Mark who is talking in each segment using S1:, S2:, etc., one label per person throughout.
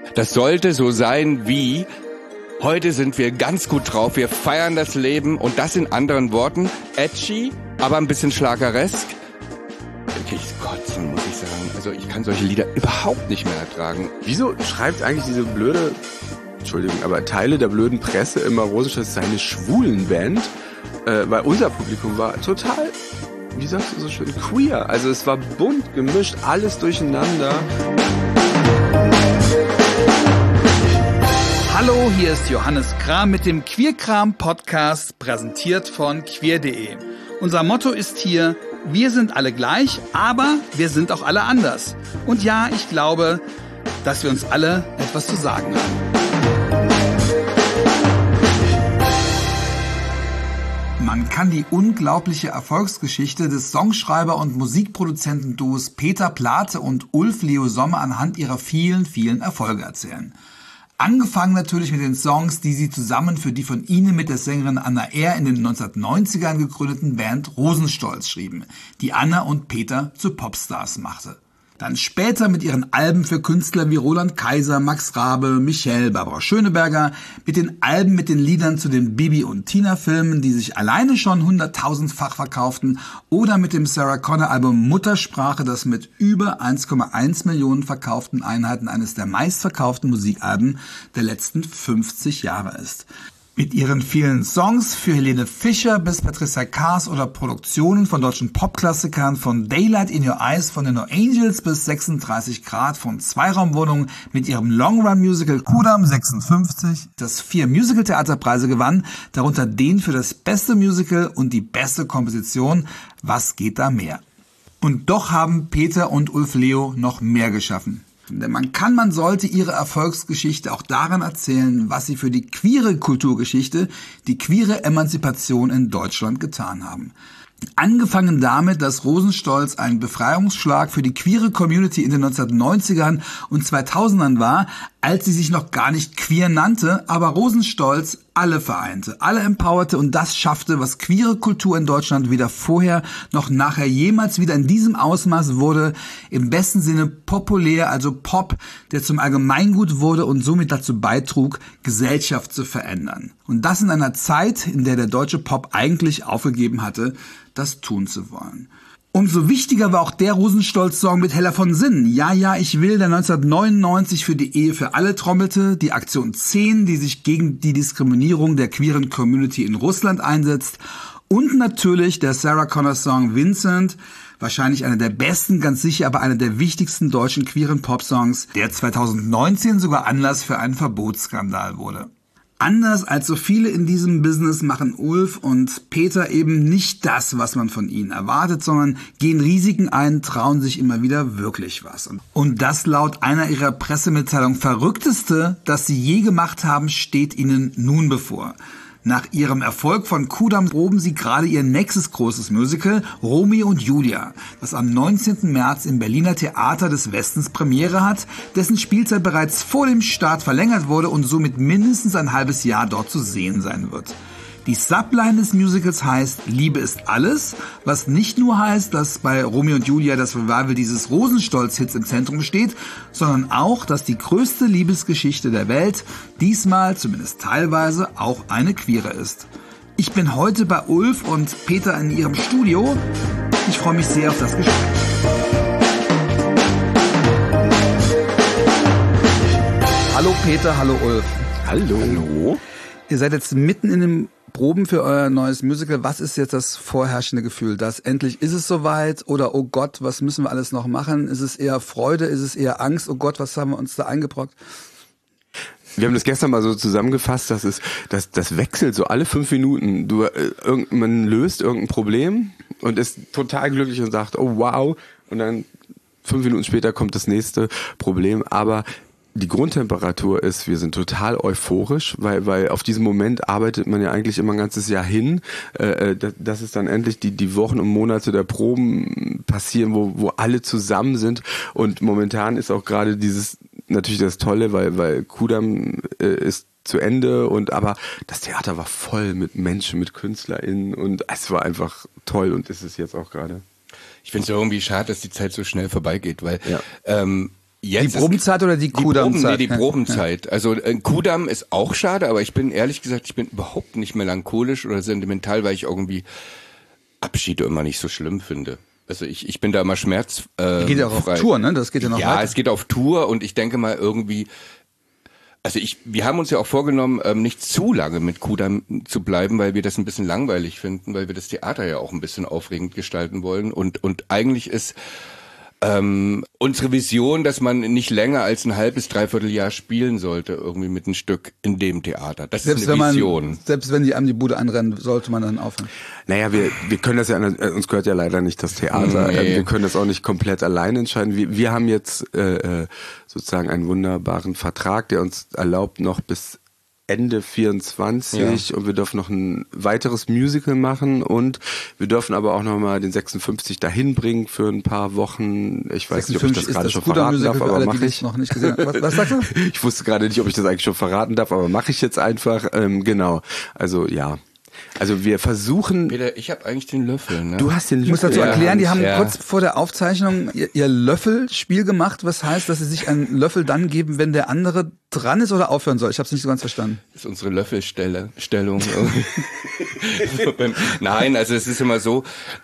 S1: Das sollte so sein wie: Heute sind wir ganz gut drauf, wir feiern das Leben und das in anderen Worten. Edgy, aber ein bisschen schlageresk. Wirklich kotzen, muss ich sagen. Also ich kann solche Lieder überhaupt nicht mehr ertragen.
S2: Wieso schreibt eigentlich diese blöde, Entschuldigung, aber Teile der blöden Presse immer, Rosenstolz sei eine Schwulenband? Weil unser Publikum war total, wie sagst du so schön, queer. Also es war bunt gemischt, alles durcheinander.
S3: Hallo, hier ist Johannes Kram mit dem Queerkram-Podcast, präsentiert von queer.de. Unser Motto ist hier: Wir sind alle gleich, aber wir sind auch alle anders. Und ja, ich glaube, dass wir uns alle etwas zu sagen haben. Man kann die unglaubliche Erfolgsgeschichte des Songschreiber- und Musikproduzentenduos Peter Plate und Ulf Leo Sommer anhand ihrer vielen, vielen Erfolge erzählen. Angefangen natürlich mit den Songs, die sie zusammen für die von ihnen mit der Sängerin Anna Ehr in den 1990ern gegründeten Band Rosenstolz schrieben, die Anna und Peter zu Popstars machte. Dann später mit ihren Alben für Künstler wie Roland Kaiser, Max Rabe, Michelle, Barbara Schöneberger, mit den Alben mit den Liedern zu den Bibi und Tina Filmen, die sich alleine schon 100.000-fach verkauften, oder mit dem Sarah Connor Album Muttersprache, das mit über 1,1 Millionen verkauften Einheiten eines der meistverkauften Musikalben der letzten 50 Jahre ist. Mit ihren vielen Songs für Helene Fischer bis Patricia Kaas oder Produktionen von deutschen Popklassikern von Daylight in Your Eyes von den No Angels bis 36 Grad von Zweiraumwohnungen, mit ihrem Long-Run-Musical Kudam 56, das 4 Musical-Theaterpreise gewann, darunter den für das beste Musical und die beste Komposition. Was geht da mehr? Und doch haben Peter und Ulf Leo noch mehr geschaffen. Denn man sollte ihre Erfolgsgeschichte auch daran erzählen, was sie für die queere Kulturgeschichte, die queere Emanzipation in Deutschland getan haben. Angefangen damit, dass Rosenstolz ein Befreiungsschlag für die queere Community in den 1990ern und 2000ern war, als sie sich noch gar nicht queer nannte, aber Rosenstolz alle vereinte, alle empowerte und das schaffte, was queere Kultur in Deutschland weder vorher noch nachher jemals wieder in diesem Ausmaß wurde, im besten Sinne populär, also Pop, der zum Allgemeingut wurde und somit dazu beitrug, Gesellschaft zu verändern. Und das in einer Zeit, in der der deutsche Pop eigentlich aufgegeben hatte, das tun zu wollen. Umso wichtiger war auch der Rosenstolz-Song mit Hella von Sinnen. Ja, ja, ich will, der 1999 für die Ehe für alle trommelte, die Aktion 10, die sich gegen die Diskriminierung der queeren Community in Russland einsetzt, und natürlich der Sarah Connor-Song Vincent, wahrscheinlich einer der besten, ganz sicher aber einer der wichtigsten deutschen queeren Popsongs, der 2019 sogar Anlass für einen Verbotsskandal wurde. Anders als so viele in diesem Business machen Ulf und Peter eben nicht das, was man von ihnen erwartet, sondern gehen Risiken ein, trauen sich immer wieder wirklich was. Und das laut einer ihrer Pressemitteilungen Verrückteste, das sie je gemacht haben, steht ihnen nun bevor. Nach ihrem Erfolg von Kudam proben sie gerade ihr nächstes großes Musical, Romeo und Julia, das am 19. März im Berliner Theater des Westens Premiere hat, dessen Spielzeit bereits vor dem Start verlängert wurde und somit mindestens ein halbes Jahr dort zu sehen sein wird. Die Subline des Musicals heißt Liebe ist alles, was nicht nur heißt, dass bei Romeo und Julia das Revival dieses Rosenstolz-Hits im Zentrum steht, sondern auch, dass die größte Liebesgeschichte der Welt diesmal, zumindest teilweise, auch eine queere ist. Ich bin heute bei Ulf und Peter in ihrem Studio. Ich freue mich sehr auf das Gespräch. Hallo Peter, hallo Ulf.
S2: Hallo.
S3: Ihr seid jetzt mitten in dem Proben für euer neues Musical. Was ist jetzt das vorherrschende Gefühl? Dass endlich ist es soweit, oder oh Gott, was müssen wir alles noch machen? Ist es eher Freude? Ist es eher Angst? Oh Gott, was haben wir uns da eingebrockt?
S2: Wir haben das gestern mal so zusammengefasst, das wechselt so alle 5 Minuten. Man löst irgendein Problem und ist total glücklich und sagt, oh wow, und dann 5 Minuten später kommt das nächste Problem, aber die Grundtemperatur ist, wir sind total euphorisch, weil auf diesen Moment arbeitet man ja eigentlich immer ein ganzes Jahr hin, dass es dann endlich die Wochen und Monate der Proben passieren, wo alle zusammen sind, und momentan ist auch gerade dieses natürlich das Tolle, weil Kudam ist zu Ende, aber das Theater war voll mit Menschen, mit KünstlerInnen, und es war einfach toll, und ist es jetzt auch gerade.
S1: Ich finde es irgendwie schade, dass die Zeit so schnell vorbeigeht, weil Jetzt
S3: Die Probenzeit oder die Kudamm-Zeit?
S1: Die Probenzeit. Also Kudamm ist auch schade, aber ich bin ehrlich gesagt, ich bin überhaupt nicht melancholisch oder sentimental, weil ich irgendwie Abschiede immer nicht so schlimm finde. Also ich bin da immer schmerzfrei.
S3: Geht ja auch auf Tour, ne? Das geht ja noch weiter.
S1: Ja, es geht auf Tour und ich denke mal irgendwie, also wir haben uns ja auch vorgenommen, nicht zu lange mit Kudamm zu bleiben, weil wir das ein bisschen langweilig finden, weil wir das Theater ja auch ein bisschen aufregend gestalten wollen und eigentlich ist unsere Vision, dass man nicht länger als ein halbes, dreiviertel Jahr spielen sollte, irgendwie mit einem Stück in dem Theater. Das ist eine Vision.
S3: Selbst wenn die einem die Bude anrennen, sollte man dann aufhören.
S2: Naja, wir können das ja, uns gehört ja leider nicht das Theater.
S1: Nee.
S2: Wir können das auch nicht komplett allein entscheiden. Wir haben jetzt sozusagen einen wunderbaren Vertrag, der uns erlaubt, noch bis Ende 24 und wir dürfen noch ein weiteres Musical machen und wir dürfen aber auch nochmal den 56 dahin bringen für ein paar Wochen. Ich weiß nicht, ob ich das gerade schon verraten darf, aber mache ich.
S3: Noch nicht gesehen. Was sagst du?
S2: Ich wusste gerade nicht, ob ich das eigentlich schon verraten darf, aber mache ich jetzt einfach. Genau. Also ja. Also wir versuchen...
S1: Peter, ich habe eigentlich den Löffel, ne?
S2: Du hast den Löffel.
S3: Ich muss dazu erklären, die haben kurz vor der Aufzeichnung ihr Löffelspiel gemacht, was heißt, dass sie sich einen Löffel dann geben, wenn der andere dran ist oder aufhören soll. Ich habe es nicht so ganz verstanden.
S1: Das ist unsere Löffelstellung. Nein, also es ist immer so,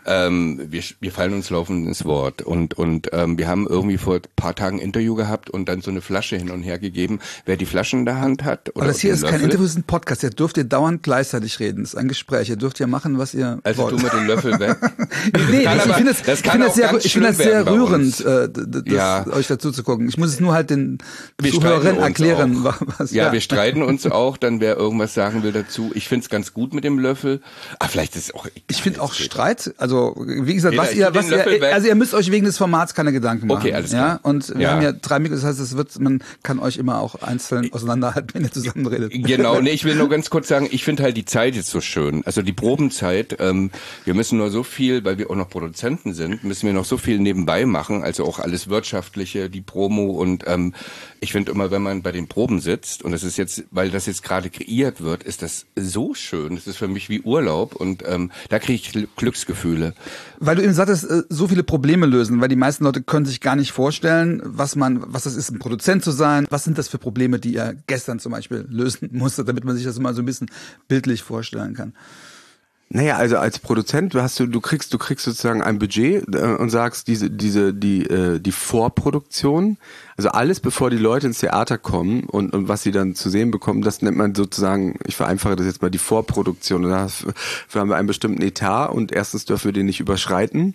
S1: wir fallen uns laufend ins Wort und wir haben irgendwie vor ein paar Tagen ein Interview gehabt und dann so eine Flasche hin und her gegeben. Wer die Flaschen in der Hand hat oder
S3: aber das hier ist
S1: Löffel,
S3: kein Interview, das ist ein Podcast. Ihr dürft ihr dauernd gleichzeitig reden. Das ist ein Gespräch. Ihr dürft ja machen, was ihr
S1: also
S3: wollt.
S1: tu mit dem Löffel weg.
S3: Nee, ich finde das sehr rührend,
S1: ja.
S3: euch dazu zu gucken. Ich muss es nur halt den
S1: Wir
S3: Zuhörern erklären.
S1: Was, ja, wir streiten uns auch, dann wer irgendwas sagen will dazu. Ich find's ganz gut mit dem Löffel. Ah, vielleicht ist es auch egal.
S3: Ich finde auch Streit, also wie gesagt, ihr müsst euch wegen des Formats keine Gedanken machen.
S1: Okay, alles klar.
S3: Ja? Und wir haben ja 3 Mikros, das heißt, man kann euch immer auch einzeln auseinanderhalten, wenn ihr zusammenredet.
S1: Genau, nee, ich will nur ganz kurz sagen, ich finde halt die Zeit jetzt so schön. Also die Probenzeit, wir müssen nur so viel, weil wir auch noch Produzenten sind, müssen wir noch so viel nebenbei machen, also auch alles Wirtschaftliche, die Promo und ich finde immer, wenn man bei den Proben sitzt und das ist jetzt, weil das jetzt gerade kreiert wird, ist das so schön. Das ist für mich wie Urlaub und da kriege ich Glücksgefühle.
S3: Weil du eben sagtest, so viele Probleme lösen, weil die meisten Leute können sich gar nicht vorstellen, was das ist, ein Produzent zu sein. Was sind das für Probleme, die ihr gestern zum Beispiel lösen musstet, damit man sich das mal so ein bisschen bildlich vorstellen kann?
S2: Naja, also als Produzent du kriegst sozusagen ein Budget und sagst die Vorproduktion, also alles bevor die Leute ins Theater kommen und was sie dann zu sehen bekommen, das nennt man sozusagen, ich vereinfache das jetzt mal, die Vorproduktion. Und dafür haben wir einen bestimmten Etat und erstens dürfen wir den nicht überschreiten.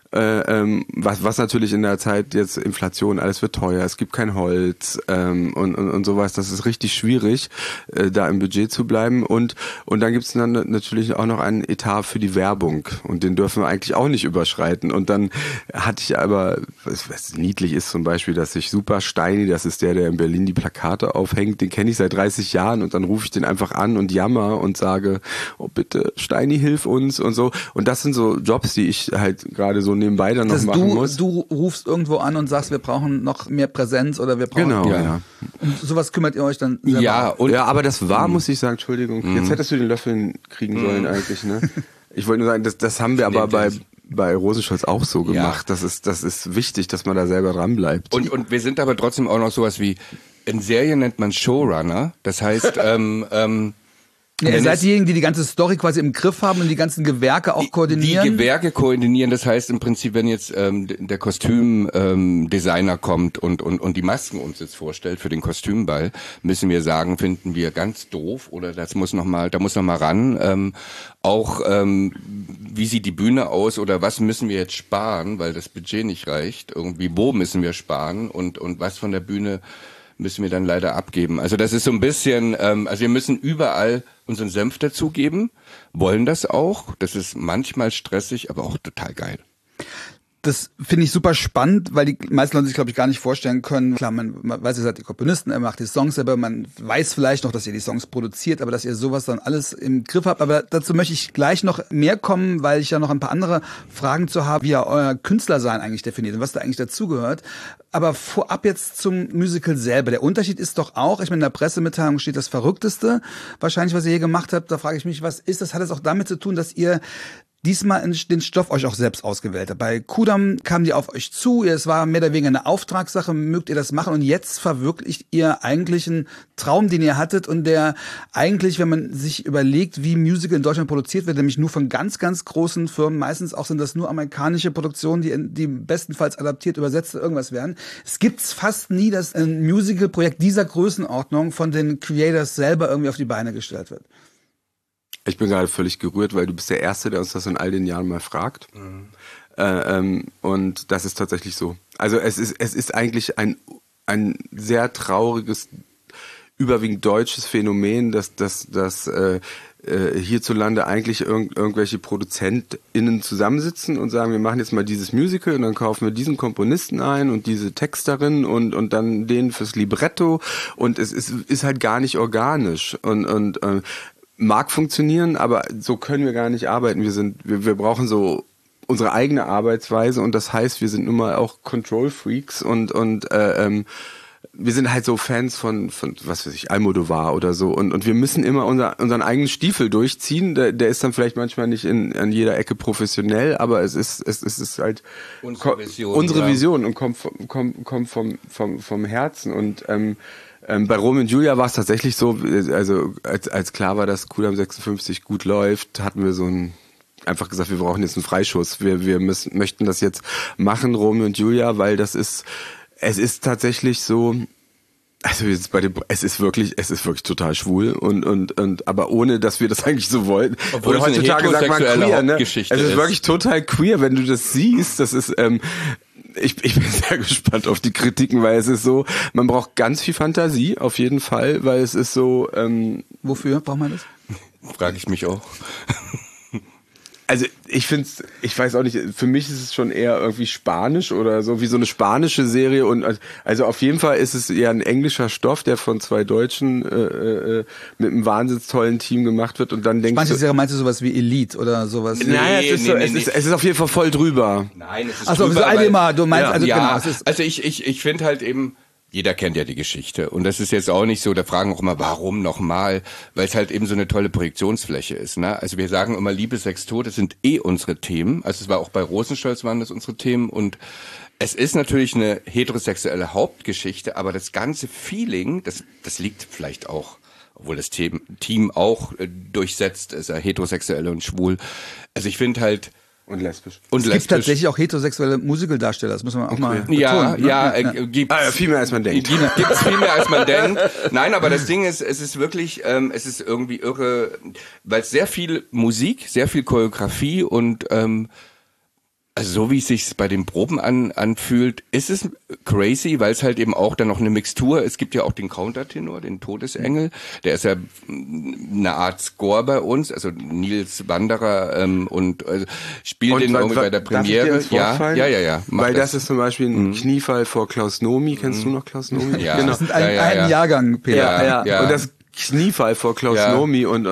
S2: Was natürlich in der Zeit jetzt Inflation, alles wird teuer, es gibt kein Holz und sowas, das ist richtig schwierig, da im Budget zu bleiben und dann gibt's dann natürlich auch noch einen Etat für die Werbung und den dürfen wir eigentlich auch nicht überschreiten und dann hatte ich aber, was niedlich ist zum Beispiel, dass ich Super Steini, das ist der in Berlin die Plakate aufhängt, den kenne ich seit 30 Jahren und dann rufe ich den einfach an und jammer und sage, oh bitte Steini, hilf uns und so und das sind so Jobs, die ich halt gerade so nebenbei dann noch machen muss. Du
S3: rufst irgendwo an und sagst, wir brauchen noch mehr Präsenz oder wir brauchen...
S2: Genau, ja.
S3: Und sowas kümmert ihr euch dann selber
S2: ja, aber das war, muss ich sagen, Entschuldigung, jetzt hättest du den Löffel kriegen sollen eigentlich, ne? Ich wollte nur sagen, das haben wir aber bei Rosenstolz auch so gemacht. Ja. Das ist wichtig, dass man da selber dran bleibt.
S1: Und wir sind aber trotzdem auch noch sowas wie, in Serien nennt man Showrunner, das heißt,
S3: ihr seid diejenigen, die ganze Story quasi im Griff haben und die ganzen Gewerke auch koordinieren?
S1: Die Gewerke koordinieren, das heißt im Prinzip, wenn jetzt der Kostümdesigner kommt und die Masken uns jetzt vorstellt für den Kostümball, müssen wir sagen, finden wir ganz doof oder da muss noch mal ran. Wie sieht die Bühne aus oder was müssen wir jetzt sparen, weil das Budget nicht reicht, irgendwie wo müssen wir sparen und was von der Bühne müssen wir dann leider abgeben. Also das ist so ein bisschen, also wir müssen überall unseren Senf dazugeben, wollen das auch. Das ist manchmal stressig, aber auch total geil.
S3: Das finde ich super spannend, weil die meisten Leute sich, glaube ich, gar nicht vorstellen können. Klar, man weiß, ihr seid die Komponisten, ihr macht die Songs selber, man weiß vielleicht noch, dass ihr die Songs produziert, aber dass ihr sowas dann alles im Griff habt. Aber dazu möchte ich gleich noch mehr kommen, weil ich ja noch ein paar andere Fragen zu habe, wie ihr euer Künstlersein eigentlich definiert und was da eigentlich dazugehört. Aber vorab jetzt zum Musical selber. Der Unterschied ist doch auch, ich meine, in der Pressemitteilung steht das Verrückteste, wahrscheinlich, was ihr hier gemacht habt. Da frage ich mich, was ist das? Hat das auch damit zu tun, dass ihr diesmal den Stoff euch auch selbst ausgewählt habt. Bei Kudam kamen die auf euch zu, es war mehr oder weniger eine Auftragssache, mögt ihr das machen und jetzt verwirklicht ihr eigentlich einen Traum, den ihr hattet und der eigentlich, wenn man sich überlegt, wie Musical in Deutschland produziert wird, nämlich nur von ganz, ganz großen Firmen, meistens auch sind das nur amerikanische Produktionen, die bestenfalls adaptiert, übersetzt irgendwas werden. Es gibt's fast nie, dass ein Musical-Projekt dieser Größenordnung von den Creators selber irgendwie auf die Beine gestellt wird.
S2: Ich bin gerade völlig gerührt, weil du bist der Erste, der uns das in all den Jahren mal fragt. Und das ist tatsächlich so. Also es ist eigentlich ein sehr trauriges, überwiegend deutsches Phänomen, dass hierzulande eigentlich irgendwelche ProduzentInnen zusammensitzen und sagen, wir machen jetzt mal dieses Musical und dann kaufen wir diesen Komponisten ein und diese Texterin und dann den fürs Libretto und es ist halt gar nicht organisch und mag funktionieren, aber so können wir gar nicht arbeiten. Wir brauchen so unsere eigene Arbeitsweise und das heißt, wir sind nun mal auch Control Freaks und wir sind halt so Fans von was weiß ich, Almodovar oder so und wir müssen immer unseren eigenen Stiefel durchziehen. Der ist dann vielleicht manchmal nicht an jeder Ecke professionell, aber es ist halt unsere Vision und kommt vom Herzen und bei Romeo und Julia war es tatsächlich so, also als klar war, dass Kudam 56 gut läuft, hatten wir einfach gesagt, wir brauchen jetzt einen Freischuss. Wir möchten das jetzt machen, Romeo und Julia, weil es ist tatsächlich so, also es ist wirklich total schwul und aber ohne, dass wir das eigentlich so wollten.
S1: Obwohl
S2: oder heutzutage sagt man queer, ne? Es ist wirklich total queer, wenn du das siehst. Das ist ich bin sehr gespannt auf die Kritiken, weil es ist so, man braucht ganz viel Fantasie, auf jeden Fall, weil es ist so...
S3: Wofür braucht man das?
S1: Frage ich mich auch.
S2: Also ich weiß auch nicht, für mich ist es schon eher irgendwie Spanisch oder so, wie so eine spanische Serie und also auf jeden Fall ist es eher ein englischer Stoff, der von zwei Deutschen mit einem wahnsinnig tollen Team gemacht wird und dann denkst du...
S3: Spanische Serie meinst du sowas wie Elite oder sowas?
S2: Naja, es ist auf jeden Fall voll drüber.
S1: Nein, es ist
S3: drüber. Achso, Aldemar, du meinst, also
S1: ja,
S3: genau.
S1: Also ich finde halt eben, jeder kennt ja die Geschichte und das ist jetzt auch nicht so, da fragen auch immer, warum nochmal, weil es halt eben so eine tolle Projektionsfläche ist. Ne? Also wir sagen immer, Liebe, Sex, Tod, das sind unsere Themen. Also es war auch bei Rosenstolz waren das unsere Themen und es ist natürlich eine heterosexuelle Hauptgeschichte, aber das ganze Feeling, das liegt vielleicht auch, obwohl das Team auch durchsetzt ist, heterosexuell und schwul. Also ich finde halt,
S2: und lesbisch.
S3: Es gibt tatsächlich auch heterosexuelle Musicaldarsteller, das muss man auch mal betonen.
S2: Viel mehr als man denkt.
S1: Gibt's viel mehr als man denkt. Nein, aber das Ding ist, es ist wirklich, es ist irgendwie irre, weil es sehr viel Musik, sehr viel Choreografie und also so wie es sich bei den Proben anfühlt, ist es crazy, weil es halt eben auch dann noch eine Mixtur, es gibt ja auch den Countertenor, den Todesengel, der ist ja eine Art Score bei uns, also Nils Wanderer und spielt den irgendwie bei der Premiere. Ja.
S2: Weil das ist zum Beispiel ein Kniefall vor Klaus Nomi, kennst du noch Klaus Nomi?
S3: Ja. Genau. Das sind ein Jahrgang, Peter.
S2: Ja. Und das Kniefall vor Klaus Nomi und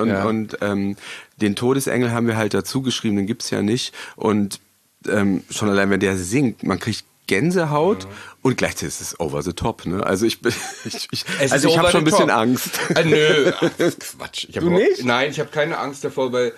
S2: den Todesengel haben wir halt dazu geschrieben, den gibt's ja nicht und schon allein, wenn der singt, man kriegt Gänsehaut und gleichzeitig ist es over the top, ne? Also ich habe schon ein bisschen Angst.
S1: Nö, Quatsch.
S2: Du nicht?
S1: Nein, ich habe keine Angst davor, weil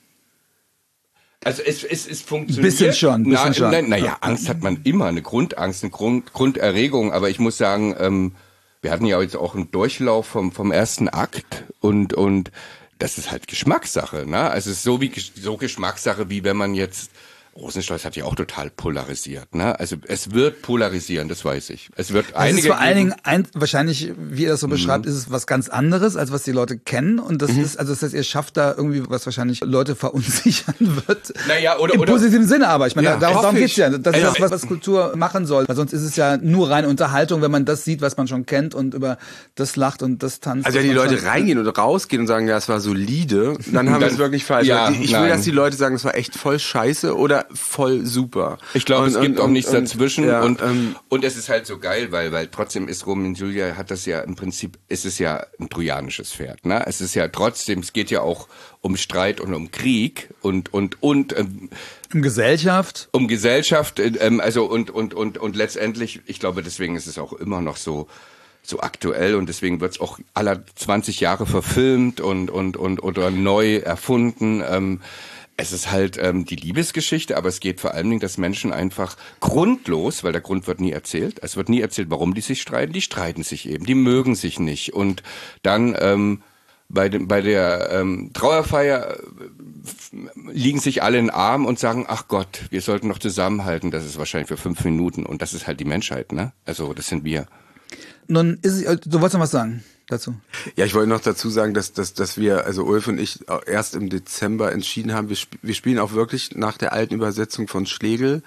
S1: also es funktioniert.
S3: Bisschen schon.
S1: Naja, Angst hat man immer, eine Grundangst, eine Grunderregung, aber ich muss sagen, wir hatten ja jetzt auch einen Durchlauf vom ersten Akt und das ist halt Geschmackssache, ne? Also es ist so Geschmackssache, wie wenn man jetzt Rosenstolz hat ja auch total polarisiert, ne? Also es wird polarisieren, das weiß ich. Es wird einige.
S3: Es ist vor allen Dingen wahrscheinlich, wie ihr das so beschreibt, ist es was ganz anderes, als was die Leute kennen. Und das ist, also das heißt, ihr schafft da irgendwie, was wahrscheinlich Leute verunsichern wird.
S1: Naja, oder
S3: im positiven Sinne, aber ich meine, darum geht's ja. Das ist
S1: Also,
S3: das, was Kultur machen soll. Weil sonst ist es ja nur reine Unterhaltung, wenn man das sieht, was man schon kennt und über das lacht und das tanzt.
S2: Also wenn die Leute reingehen oder rausgehen und sagen, ja, es war solide, dann haben wir es wirklich falsch.
S1: Ja,
S2: ich will, dass die Leute sagen, es war echt voll scheiße oder voll super.
S1: Ich glaube, es gibt auch nichts dazwischen
S2: ja,
S1: und es ist halt so geil, weil trotzdem ist Romeo und Julia hat das ja im Prinzip, ist es ja ein trojanisches Pferd, ne? Es ist ja trotzdem, es geht ja auch um Streit und um Krieg und um
S3: Gesellschaft.
S1: Um Gesellschaft, also und letztendlich, ich glaube, deswegen ist es auch immer noch so aktuell und deswegen wird es auch aller 20 Jahre verfilmt und oder neu erfunden. Es ist halt die Liebesgeschichte, aber es geht vor allen Dingen, dass Menschen einfach grundlos, weil der Grund wird nie erzählt, es wird nie erzählt, warum die sich streiten, die streiten sich eben, die mögen sich nicht. Und dann bei der Trauerfeier liegen sich alle in den Arm und sagen, ach Gott, wir sollten noch zusammenhalten, das ist wahrscheinlich für 5 Minuten. Und das ist halt die Menschheit, ne? Also das sind wir.
S3: Nun ist es, du wolltest noch was sagen dazu?
S2: Ja, ich wollte noch dazu sagen, dass wir, also Ulf und ich, erst im Dezember entschieden haben, wir spielen auch wirklich nach der alten Übersetzung von Schlegel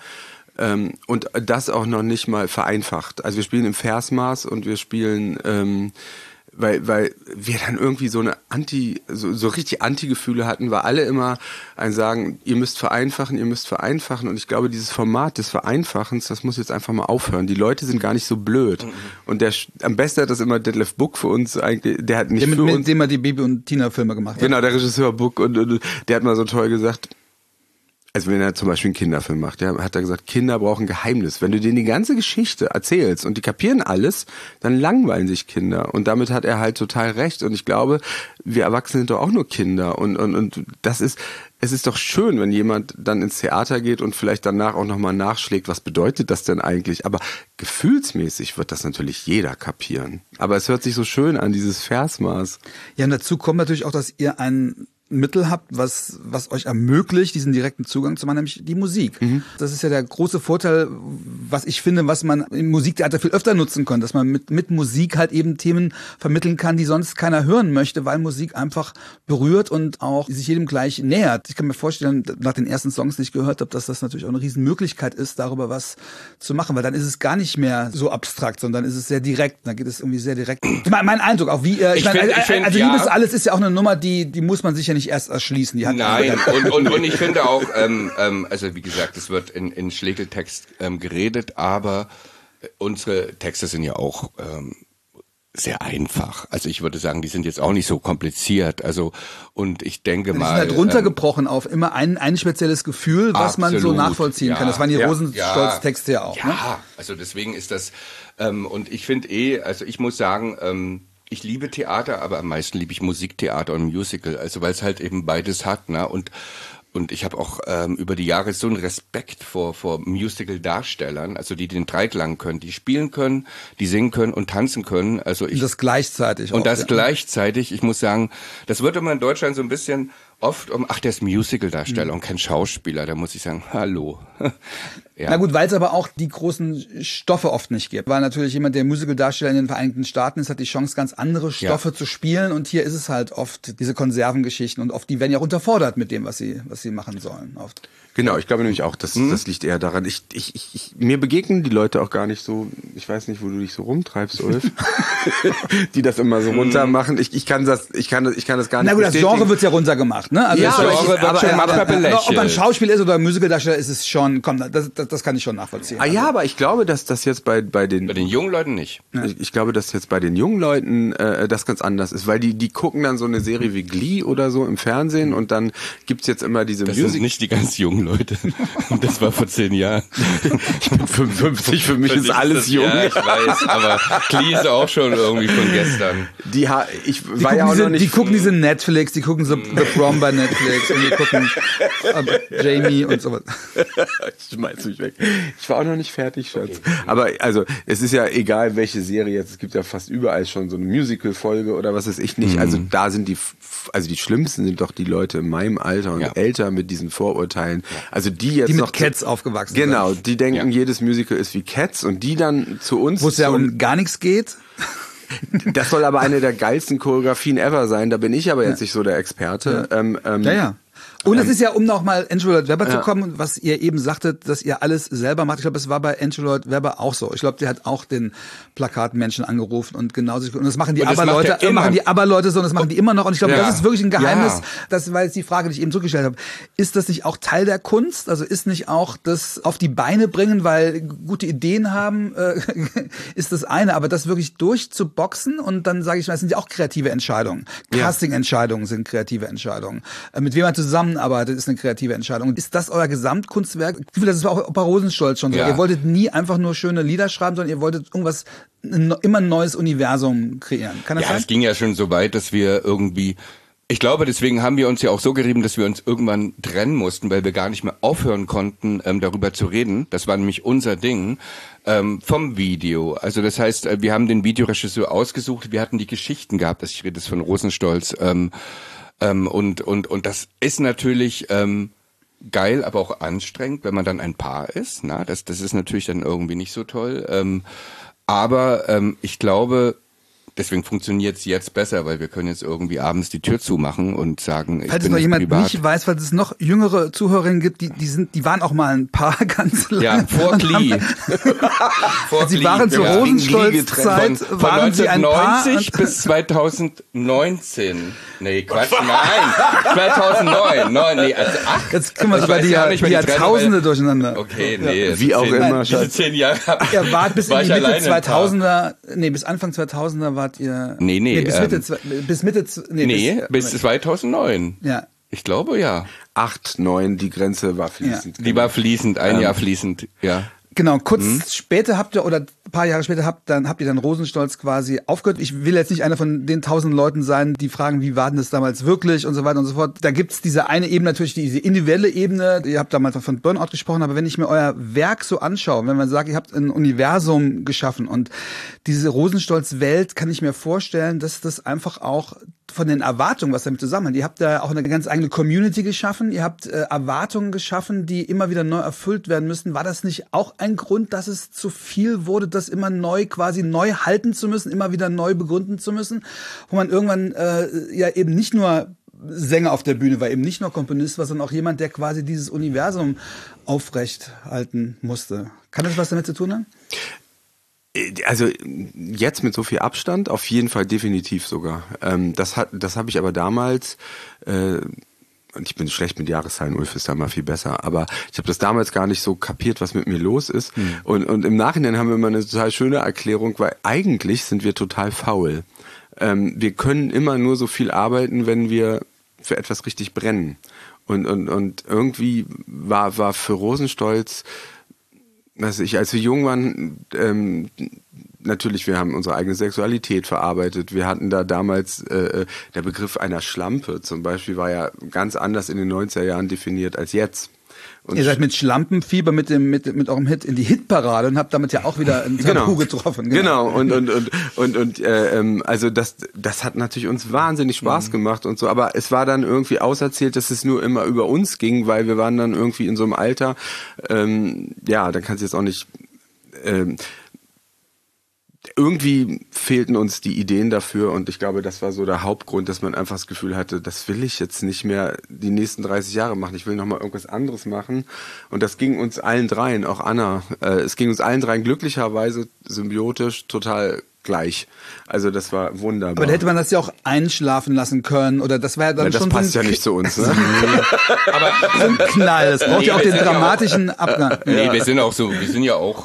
S2: und das auch noch nicht mal vereinfacht. Also wir spielen im Versmaß und wir spielen weil wir dann irgendwie so eine so richtig Anti-Gefühle hatten, weil alle immer sagen, ihr müsst vereinfachen und ich glaube, dieses Format des Vereinfachens, das muss jetzt einfach mal aufhören. Die Leute sind gar nicht so blöd und am besten hat das immer Detlef Buck für uns eigentlich, der hat nicht für uns...
S3: Mit dem er die Baby- und Tina-Filme gemacht hat.
S2: Genau, der Regisseur Buck und der hat mal so toll gesagt, also wenn er zum Beispiel einen Kinderfilm macht, hat er gesagt, Kinder brauchen Geheimnis. Wenn du denen die ganze Geschichte erzählst und die kapieren alles, dann langweilen sich Kinder. Und damit hat er halt total recht. Und ich glaube, wir Erwachsene sind doch auch nur Kinder. Und es ist doch schön, wenn jemand dann ins Theater geht und vielleicht danach auch nochmal nachschlägt, was bedeutet das denn eigentlich? Aber gefühlsmäßig wird das natürlich jeder kapieren. Aber es hört sich so schön an, dieses Versmaß.
S3: Ja, und dazu kommt natürlich auch, dass ihr ein Mittel habt, was euch ermöglicht, diesen direkten Zugang zu machen, nämlich die Musik. Das ist ja der große Vorteil, was ich finde, was man im Musiktheater viel öfter nutzen kann, dass man mit Musik halt eben Themen vermitteln kann, die sonst keiner hören möchte, weil Musik einfach berührt und auch sich jedem gleich nähert. Ich kann mir vorstellen, nach den ersten Songs, die ich gehört habe, dass das natürlich auch eine Riesenmöglichkeit ist, darüber was zu machen, weil dann ist es gar nicht mehr so abstrakt, sondern ist es sehr direkt. Dann geht es irgendwie sehr direkt. Mein Eindruck, auch wie ihr, also Liebe ist alles ist ja auch eine Nummer, die muss man sich ja nicht erst erschließen. Die hat
S1: Nein, und ich finde auch, also wie gesagt, es wird in Schlegeltext geredet, aber unsere Texte sind ja auch sehr einfach. Also ich würde sagen, die sind jetzt auch nicht so kompliziert. Also und ich denke mal,
S3: die sind halt runtergebrochen auf immer ein spezielles Gefühl, was man so nachvollziehen kann. Das waren die Rosenstolz-Texte ja auch.
S1: Ja, ne? Also deswegen ist das und ich finde also ich muss sagen, ich liebe Theater, aber am meisten liebe ich Musiktheater und Musical, also weil es halt eben beides hat, ne? Und ich habe auch über die Jahre so einen Respekt vor Musical-Darstellern, also die den Dreiklang können, die spielen können, die singen können und tanzen können. Also
S3: und das gleichzeitig.
S1: Und das gleichzeitig. Ich muss sagen, das wird immer in Deutschland so ein bisschen oft der ist Musical-Darsteller und kein Schauspieler. Da muss ich sagen, hallo. Ja.
S3: Na gut, weil es aber auch die großen Stoffe oft nicht gibt. Weil natürlich jemand, der Musical-Darsteller in den Vereinigten Staaten ist, hat die Chance, ganz andere Stoffe zu spielen. Und hier ist es halt oft diese Konservengeschichten. Und oft, die werden ja auch unterfordert mit dem, was sie machen sollen. Oft.
S2: Genau, ich glaube nämlich auch, das liegt eher daran. Mir begegnen die Leute auch gar nicht so, ich weiß nicht, wo du dich so rumtreibst, Ulf, die das immer so runter machen. Ich kann das gar nicht.
S3: Na gut, das Genre wird ja runtergemacht, ne? Also
S1: ja,
S3: ob man Schauspieler ist oder Musicaldarsteller, ist es schon, komm, das kann ich schon nachvollziehen.
S2: Ja, aber ich glaube, dass das jetzt bei den
S1: jungen Leuten nicht.
S2: Ich glaube, dass jetzt bei den jungen Leuten das ganz anders ist, weil die gucken dann so eine Serie wie Glee oder so im Fernsehen und dann gibt's jetzt immer diese
S1: Das sind nicht die ganz jungen Leute. Das war vor 10 Jahren.
S2: Ich bin 55, für mich ist alles jung.
S1: Ja, ich weiß, aber Glee ist auch schon irgendwie von gestern.
S2: Die
S3: gucken diese Netflix, die gucken so The Prom bei Netflix und die gucken Jamie und sowas.
S2: Ich schmeiß mich weg. Ich war auch noch nicht fertig, Schatz. Okay. Aber also, es ist ja egal, welche Serie jetzt. Es gibt ja fast überall schon so eine Musical-Folge oder was weiß ich nicht. Also da sind die schlimmsten sind doch die Leute in meinem Alter und älter mit diesen Vorurteilen. Also die jetzt
S3: die mit
S2: noch
S3: Cats aufgewachsen sind.
S2: Genau, die denken, jedes Musical ist wie Cats und die dann zu uns...
S3: Wo es ja um gar nichts geht.
S2: Das soll aber eine der geilsten Choreografien ever sein. Da bin ich aber jetzt nicht so der Experte.
S3: Ja. Und es ist ja, um noch mal Andrew Lloyd Webber zu kommen, was ihr eben sagtet, dass ihr alles selber macht. Ich glaube, es war bei Andrew Lloyd Webber auch so. Ich glaube, der hat auch den Plakatmenschen angerufen und genauso. Und das machen die ABBA-Leute so und das machen die immer noch. Und ich glaube, das ist wirklich ein Geheimnis. Das war jetzt die Frage, die ich eben zurückgestellt habe. Ist das nicht auch Teil der Kunst? Also ist nicht auch das auf die Beine bringen, weil gute Ideen haben, ist das eine. Aber das wirklich durchzuboxen und dann sage ich mal, das sind ja auch kreative Entscheidungen. Casting-Entscheidungen sind kreative Entscheidungen. Mit wem man zusammenarbeitet, ist eine kreative Entscheidung. Ist das euer Gesamtkunstwerk? Ich finde, das war auch bei Rosenstolz schon so. Ihr wolltet nie einfach nur schöne Lieder schreiben, sondern ihr wolltet immer ein neues Universum kreieren. Kann das sein?
S1: Es ging ja schon so weit, dass wir irgendwie Ich glaube, deswegen haben wir uns ja auch so gerieben, dass wir uns irgendwann trennen mussten, weil wir gar nicht mehr aufhören konnten, darüber zu reden. Das war nämlich unser Ding, vom Video. Also das heißt, wir haben den Videoregisseur ausgesucht, wir hatten die Geschichten gehabt, ich rede jetzt von Rosenstolz, und das ist natürlich geil, aber auch anstrengend, wenn man dann ein Paar ist. Na, das ist natürlich dann irgendwie nicht so toll. Aber ich glaube, deswegen funktioniert es jetzt besser, weil wir können jetzt irgendwie abends die Tür zumachen und sagen,
S3: falls es noch jemand nicht weiß, falls es noch jüngere Zuhörerinnen gibt, die waren auch mal ein Paar ganz lange.
S1: Ja, vor Glee.
S3: Sie waren zur Rosenstolz-Zeit, waren sie ein Paar.
S1: 1990 bis 2019. Nee, Quatsch, nein. 2009. Nee, also,
S3: jetzt können wir sogar die Jahrtausende durcheinander.
S1: Okay, nee.
S2: Wie auch immer.
S1: Diese 10 Jahre.
S3: Ihr wart bis in die Mitte 2000er, bis Anfang 2000er wart ihr.
S1: Bis 2009.
S3: Ja.
S1: Ich glaube, ja.
S2: 8, 9, die Grenze war fließend.
S1: Ja. Die war fließend, ein Jahr fließend, ja.
S3: Genau, kurz später habt ihr, oder ein paar Jahre später habt ihr dann Rosenstolz quasi aufgehört. Ich will jetzt nicht einer von den 1000 Leuten sein, die fragen, wie war denn das damals wirklich und so weiter und so fort. Da gibt's diese eine Ebene, natürlich diese individuelle Ebene. Ihr habt damals von Burnout gesprochen, aber wenn ich mir euer Werk so anschaue, wenn man sagt, ihr habt ein Universum geschaffen und diese Rosenstolz-Welt, kann ich mir vorstellen, dass das einfach auch von den Erwartungen, was damit zusammenhängt. Ihr habt da auch eine ganz eigene Community geschaffen, ihr habt Erwartungen geschaffen, die immer wieder neu erfüllt werden müssen. War das nicht auch ein Grund, dass es zu viel wurde, das immer neu halten zu müssen, immer wieder neu begründen zu müssen, wo man irgendwann ja eben nicht nur Sänger auf der Bühne war, eben nicht nur Komponist war, sondern auch jemand, der quasi dieses Universum aufrecht halten musste. Kann das was damit zu tun haben?
S2: Also jetzt mit so viel Abstand auf jeden Fall definitiv sogar. Das habe ich aber damals, und ich bin schlecht mit Jahreszahlen, Ulf ist da mal viel besser, aber ich habe das damals gar nicht so kapiert, was mit mir los ist. Und im Nachhinein haben wir immer eine total schöne Erklärung, weil eigentlich sind wir total faul. Wir können immer nur so viel arbeiten, wenn wir für etwas richtig brennen. Und irgendwie war für Rosenstolz, als wir jung waren, natürlich, wir haben unsere eigene Sexualität verarbeitet. Wir hatten da damals, der Begriff einer Schlampe zum Beispiel war ja ganz anders in den 90er Jahren definiert als jetzt. Und
S3: ihr seid mit Schlampenfieber mit eurem Hit in die Hitparade und habt damit ja auch wieder ein Tabu getroffen.
S2: Genau. Also das hat natürlich uns wahnsinnig Spaß gemacht und so, aber es war dann irgendwie auserzählt, dass es nur immer über uns ging, weil wir waren dann irgendwie in so einem Alter, dann kannst du jetzt auch nicht, irgendwie fehlten uns die Ideen dafür und ich glaube, das war so der Hauptgrund, dass man einfach das Gefühl hatte, das will ich jetzt nicht mehr die nächsten 30 Jahre machen, ich will nochmal irgendwas anderes machen und das ging uns allen dreien, auch Anna, es ging uns allen dreien glücklicherweise symbiotisch total gleich. Also das war wunderbar.
S3: Aber da hätte man das ja auch einschlafen lassen können oder das war ja dann schon
S2: das passt ja nicht zu uns. Ne?
S3: Aber so ein Knall, das braucht ja auch den dramatischen Abgang.
S1: Nee, wir sind ja auch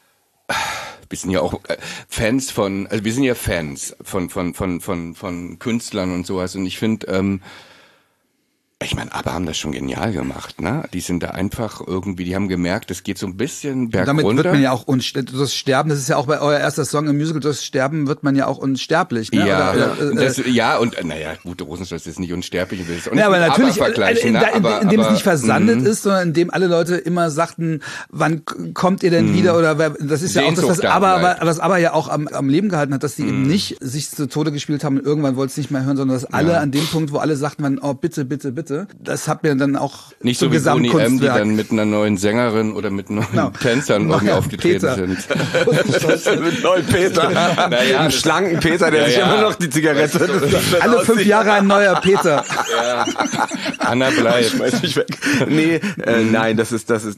S1: Fans von, also wir sind ja Fans von Künstlern und sowas und ich finde, ich meine, ABBA haben das schon genial gemacht, ne? Die sind da einfach irgendwie, die haben gemerkt, es geht so ein bisschen bergunter.
S3: Damit wird man ja auch das Sterben, das ist ja auch bei euer erster Song im Musical, das Sterben wird man ja auch unsterblich, ne?
S1: Naja, gut, Rosenstolz ist nicht unsterblich, ich will es auch nicht
S3: aber natürlich, indem es nicht versandet
S1: aber,
S3: ist, sondern indem alle Leute immer sagten, wann kommt ihr denn wieder oder das ist ja auch das, was ABBA ja auch am Leben gehalten hat, dass die eben nicht sich zu Tode gespielt haben und irgendwann wollte es nicht mehr hören, sondern dass alle an dem Punkt, wo alle sagten, oh bitte, bitte, bitte, das hat mir dann auch
S1: nicht so wie Boney M, die dann mit einer neuen Sängerin oder mit neuen Tänzern irgendwie aufgetreten sind.
S2: Mit neuen Peter.
S1: Naja,
S2: einem schlanken Peter, der sich immer noch die Zigarette
S3: alle 5 Jahre ein neuer Peter.
S1: Ja. Anna bleibt.
S2: Schmeiß mich weg. Nee, nein, das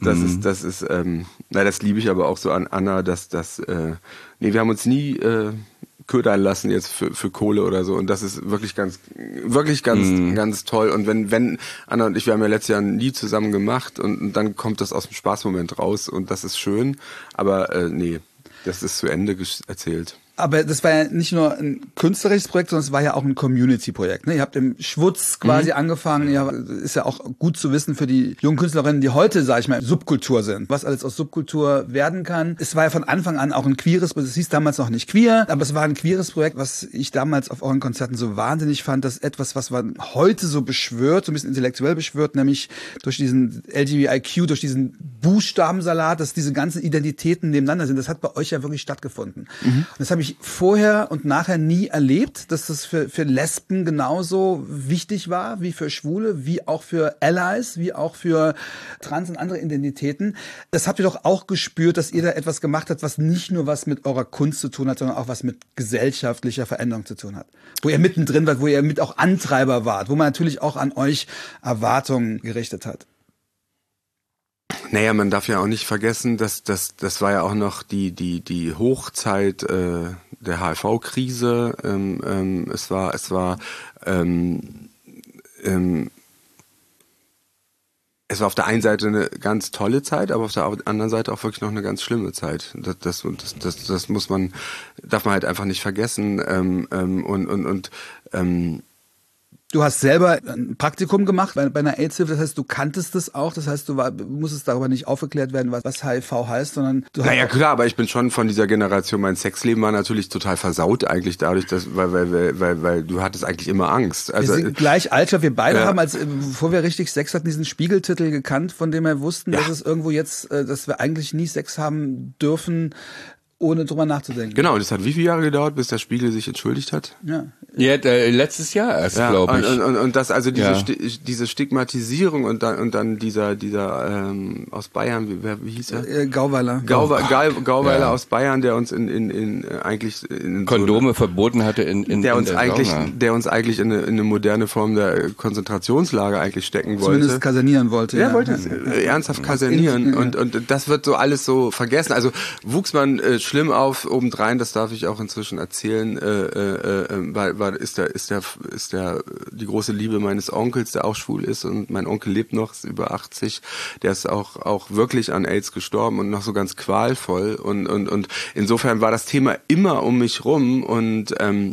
S2: liebe ich aber auch so an Anna, wir haben uns nie ködern lassen jetzt für Kohle oder so und das ist wirklich ganz toll und wenn Anna und ich, wir haben ja letztes Jahr ein Lied zusammen gemacht und dann kommt das aus dem Spaßmoment raus und das ist schön, aber das ist zu Ende erzählt.
S3: Aber das war ja nicht nur ein künstlerisches Projekt, sondern es war ja auch ein Community-Projekt. Ne? Ihr habt im Schwutz quasi angefangen. Ja, ist ja auch gut zu wissen für die jungen Künstlerinnen, die heute, sag ich mal, Subkultur sind. Was alles aus Subkultur werden kann. Es war ja von Anfang an auch ein queeres, es hieß damals noch nicht queer, aber es war ein queeres Projekt, was ich damals auf euren Konzerten so wahnsinnig fand, dass etwas, was man heute so beschwört, so ein bisschen intellektuell beschwört, nämlich durch diesen LGBTIQ, durch diesen Buchstabensalat, dass diese ganzen Identitäten nebeneinander sind. Das hat bei euch ja wirklich stattgefunden. Und das habe ich vorher und nachher nie erlebt, dass das für Lesben genauso wichtig war, wie für Schwule, wie auch für Allies, wie auch für Trans und andere Identitäten. Das habt ihr doch auch gespürt, dass ihr da etwas gemacht habt, was nicht nur was mit eurer Kunst zu tun hat, sondern auch was mit gesellschaftlicher Veränderung zu tun hat. Wo ihr mittendrin wart, wo ihr mit auch Antreiber wart, wo man natürlich auch an euch Erwartungen gerichtet hat.
S2: Naja, man darf ja auch nicht vergessen, dass das war ja auch noch die Hochzeit der HIV-Krise. Es war auf der einen Seite eine ganz tolle Zeit, aber auf der anderen Seite auch wirklich noch eine ganz schlimme Zeit. Das darf man halt einfach nicht vergessen.
S3: Du hast selber ein Praktikum gemacht bei einer AIDS-Hilfe, das heißt, du kanntest das auch, das heißt, du musstest darüber nicht aufgeklärt werden, was HIV heißt, sondern du hast...
S2: Naja, klar, aber ich bin schon von dieser Generation, mein Sexleben war natürlich total versaut eigentlich dadurch, dass, weil du hattest eigentlich immer Angst. Also,
S3: wir sind gleich alt, wir beide haben, bevor wir richtig Sex hatten, diesen Spiegeltitel gekannt, von dem wir wussten, dass es irgendwo jetzt, dass wir eigentlich nie Sex haben dürfen, ohne drüber nachzudenken.
S2: Genau, und es hat wie viele Jahre gedauert, bis der Spiegel sich entschuldigt hat?
S1: Ja, letztes Jahr erst, glaube ich.
S2: Und das, also diese Stigmatisierung und dann dieser aus Bayern, wie hieß er?
S3: Gauweiler.
S2: Gauweiler aus Bayern, der uns eigentlich in
S1: Kondome verboten hatte
S2: der uns eigentlich in eine moderne Form der Konzentrationslager eigentlich stecken wollte.
S3: Zumindest kasernieren wollte.
S2: Er wollte es ernsthaft kasernieren und das wird so alles so vergessen. Also wuchs man schlimm auf, obendrein, das darf ich auch inzwischen erzählen, ist die große Liebe meines Onkels, der auch schwul ist, und mein Onkel lebt noch, ist über 80, der ist auch wirklich an AIDS gestorben und noch so ganz qualvoll und insofern war das Thema immer um mich rum und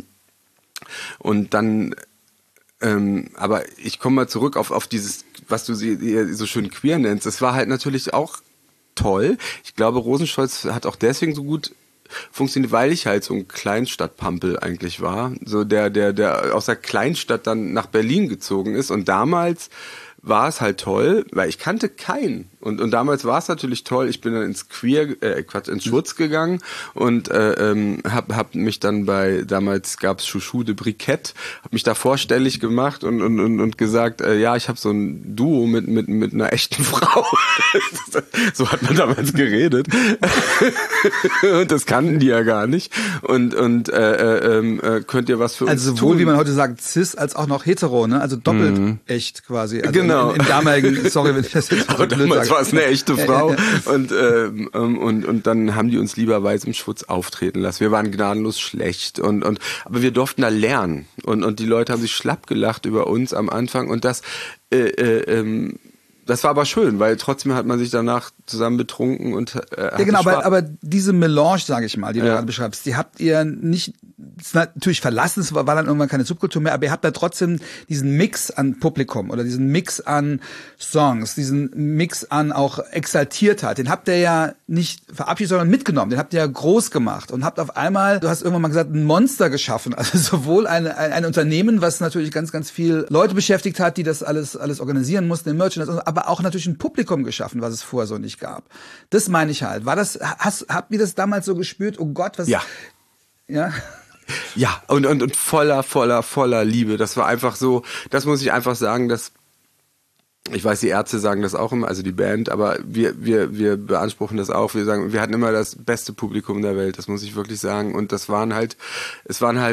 S2: dann aber ich komme mal zurück auf dieses, was du so schön queer nennst, das war halt natürlich auch toll. Ich glaube, Rosenstolz hat auch deswegen so gut funktioniert, weil ich halt so ein Kleinstadtpampel eigentlich war. So der aus der Kleinstadt dann nach Berlin gezogen ist. Und damals war es halt toll, weil ich kannte keinen. Und damals war es natürlich toll. Ich bin dann ins Schwutz gegangen und hab mich dann damals gab's Chouchou de Briquette, hab mich da vorstellig gemacht und gesagt, ja, ich habe so ein Duo mit einer echten Frau. So hat man damals geredet. Und das kannten die ja gar nicht. Und könnt ihr was für uns
S3: also sowohl,
S2: tun?
S3: wie man heute sagt, cis, als auch noch hetero, ne? Also doppelt echt quasi. Also
S2: genau.
S3: Im damaligen, sorry, wenn ich das jetzt
S2: aber damals war es eine echte Frau. Und dann haben die uns lieberweise im Schwutz auftreten lassen. Wir waren gnadenlos schlecht. Aber wir durften da lernen. Und die Leute haben sich schlapp gelacht über uns am Anfang. Und das war aber schön, weil trotzdem hat man sich danach zusammen betrunken und
S3: ja genau, aber diese Melange, sage ich mal, die du gerade beschreibst, die habt ihr nicht natürlich verlassen, es war dann irgendwann keine Subkultur mehr, aber ihr habt da trotzdem diesen Mix an Publikum oder diesen Mix an Songs, diesen Mix an auch Exaltiertheit, den habt ihr ja nicht verabschiedet, sondern mitgenommen, den habt ihr ja groß gemacht und habt auf einmal, du hast irgendwann mal gesagt, ein Monster geschaffen, also sowohl ein Unternehmen, was natürlich ganz, ganz viel Leute beschäftigt hat, die das alles organisieren mussten, den Merchandise, aber auch natürlich ein Publikum geschaffen, was es vorher so nicht gab. Das meine ich halt. Habt ihr das damals so gespürt? Oh Gott, was...
S2: Ja. Ja, und voller Liebe. Das war einfach so, das muss ich einfach sagen, dass, ich weiß, die Ärzte sagen das auch immer, also die Band, aber wir beanspruchen das auch. Wir sagen, wir hatten immer das beste Publikum der Welt, das muss ich wirklich sagen. Und es waren halt,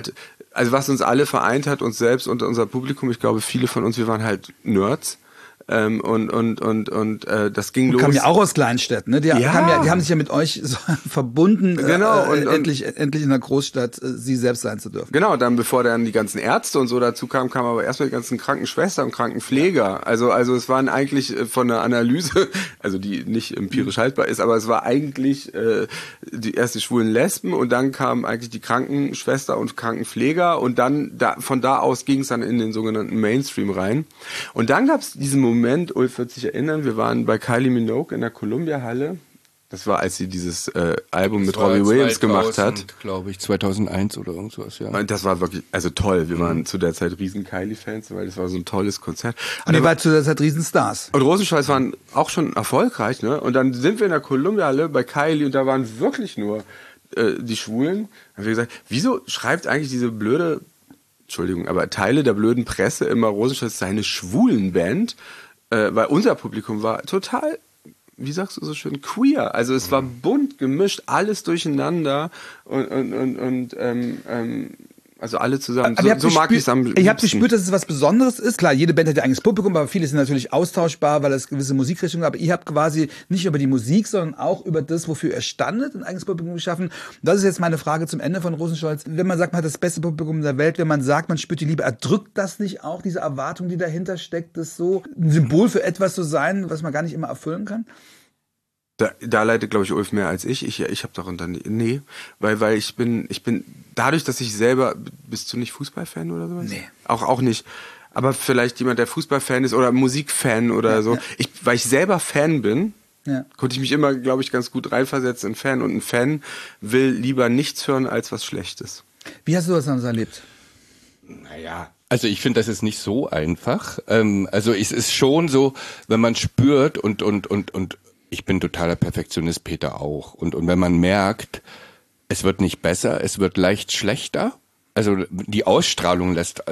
S2: also was uns alle vereint hat, uns selbst und unser Publikum, ich glaube, viele von uns, wir waren halt Nerds. und das ging los.
S3: Kamen ja auch aus Kleinstädten, ne? Die haben sich ja mit euch so verbunden,
S2: genau,
S3: endlich in der Großstadt sie selbst sein zu dürfen.
S2: Genau, dann bevor dann die ganzen Ärzte und so dazu kamen aber erstmal die ganzen Krankenschwestern und Krankenpfleger. Also es waren eigentlich von der Analyse, also die nicht empirisch haltbar ist, aber es war eigentlich erst die schwulen Lesben und dann kamen eigentlich die Krankenschwester und Krankenpfleger und dann von da aus ging es dann in den sogenannten Mainstream rein. Und dann gab es diesen Moment, Ulf wird sich erinnern, wir waren bei Kylie Minogue in der Columbia-Halle. Das war, als sie dieses Album mit Robbie Williams gemacht hat.
S1: Glaube ich, 2001 oder irgendwas, ja.
S2: Und das war wirklich, also toll. Wir waren zu der Zeit riesen Kylie-Fans, weil das war so ein tolles Konzert.
S3: Und ihr wart zu der Zeit Riesenstars.
S2: Und Rosenstolz waren auch schon erfolgreich, ne? Und dann sind wir in der Columbia-Halle bei Kylie und da waren wirklich nur die Schwulen. Da haben wir gesagt, wieso schreibt eigentlich diese blöde, Entschuldigung, aber Teile der blöden Presse immer Rosenstolz sei eine Schwulenband? Weil unser Publikum war total, wie sagst du so schön, queer. Also es war bunt gemischt, alles durcheinander und also alle zusammen.
S3: Aber
S2: so mag ich es am
S3: liebsten. Ihr habt gespürt, dass es was Besonderes ist. Klar, jede Band hat ihr eigenes Publikum, aber viele sind natürlich austauschbar, weil es gewisse Musikrichtungen haben. Aber ihr habt quasi nicht über die Musik, sondern auch über das, wofür ihr standet, ein eigenes Publikum geschaffen. Und das ist jetzt meine Frage zum Ende von Rosenstolz. Wenn man sagt, man hat das beste Publikum der Welt, wenn man sagt, man spürt die Liebe, erdrückt das nicht auch diese Erwartung, die dahinter steckt, das so ein Symbol für etwas zu sein, was man gar nicht immer erfüllen kann?
S2: Da leidet, glaube ich, Ulf mehr als ich. Ich habe darunter, nee, weil ich bin, dadurch, dass ich selber, bist du nicht Fußballfan oder sowas?
S3: Nee.
S2: Auch nicht. Aber vielleicht jemand, der Fußballfan ist oder Musikfan oder so. Ja. Weil ich selber Fan bin, konnte ich mich immer, glaube ich, ganz gut reinversetzen in Fan. Und ein Fan will lieber nichts hören als was Schlechtes.
S3: Wie hast du das dann erlebt?
S1: Naja, also ich finde, das ist nicht so einfach. Also es ist schon so, wenn man spürt und ich bin totaler Perfektionist, Peter auch. Und wenn man merkt, es wird nicht besser, es wird leicht schlechter. Also die Ausstrahlung lässt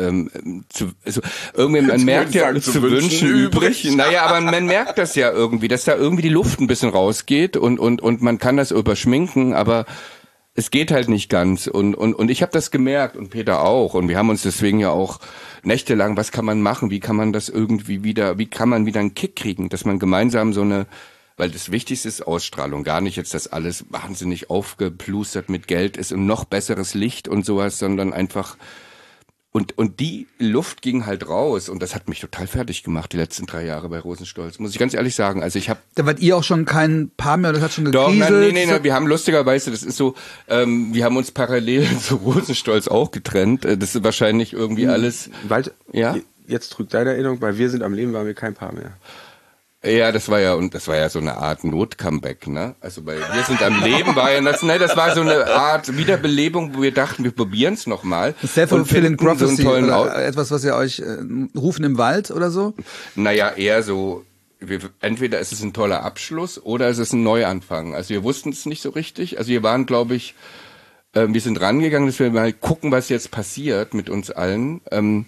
S1: irgendwie, man merkt ja zu wünschen übrig. Naja, aber man merkt das ja irgendwie, dass da irgendwie die Luft ein bisschen rausgeht und man kann das überschminken, aber es geht halt nicht ganz. Und ich habe das gemerkt und Peter auch. Und wir haben uns deswegen ja auch nächtelang, was kann man machen, wie kann man das irgendwie wieder, wie kann man wieder einen Kick kriegen, dass man gemeinsam so eine, weil das Wichtigste ist Ausstrahlung, gar nicht jetzt, dass alles wahnsinnig aufgeplustert mit Geld ist und noch besseres Licht und sowas, sondern einfach und die Luft ging halt raus und das hat mich total fertig gemacht, die letzten 3 Jahre bei Rosenstolz, muss ich ganz ehrlich sagen. Also ich habe
S3: da wart ihr auch schon kein Paar mehr, das hat schon gekriselt?
S1: Doch, nein, wir haben lustigerweise, das ist so, wir haben uns parallel zu Rosenstolz auch getrennt, das ist wahrscheinlich irgendwie alles.
S2: Walter,
S1: ja?
S2: Jetzt trügt deine Erinnerung, weil wir sind am Leben, waren wir kein Paar mehr.
S1: Ja, das war ja so eine Art Not-Comeback, ne? Also bei Wir sind am Leben war ja das war so eine Art Wiederbelebung, wo wir dachten, wir probieren's nochmal.
S3: Self-fulfilling Prophecy, so oder etwas, was ihr euch rufen im Wald oder so?
S1: Naja, eher so, entweder ist es ein toller Abschluss oder es ist ein Neuanfang. Also wir wussten es nicht so richtig. Also wir waren, glaube ich, wir sind rangegangen, dass wir mal gucken, was jetzt passiert mit uns allen,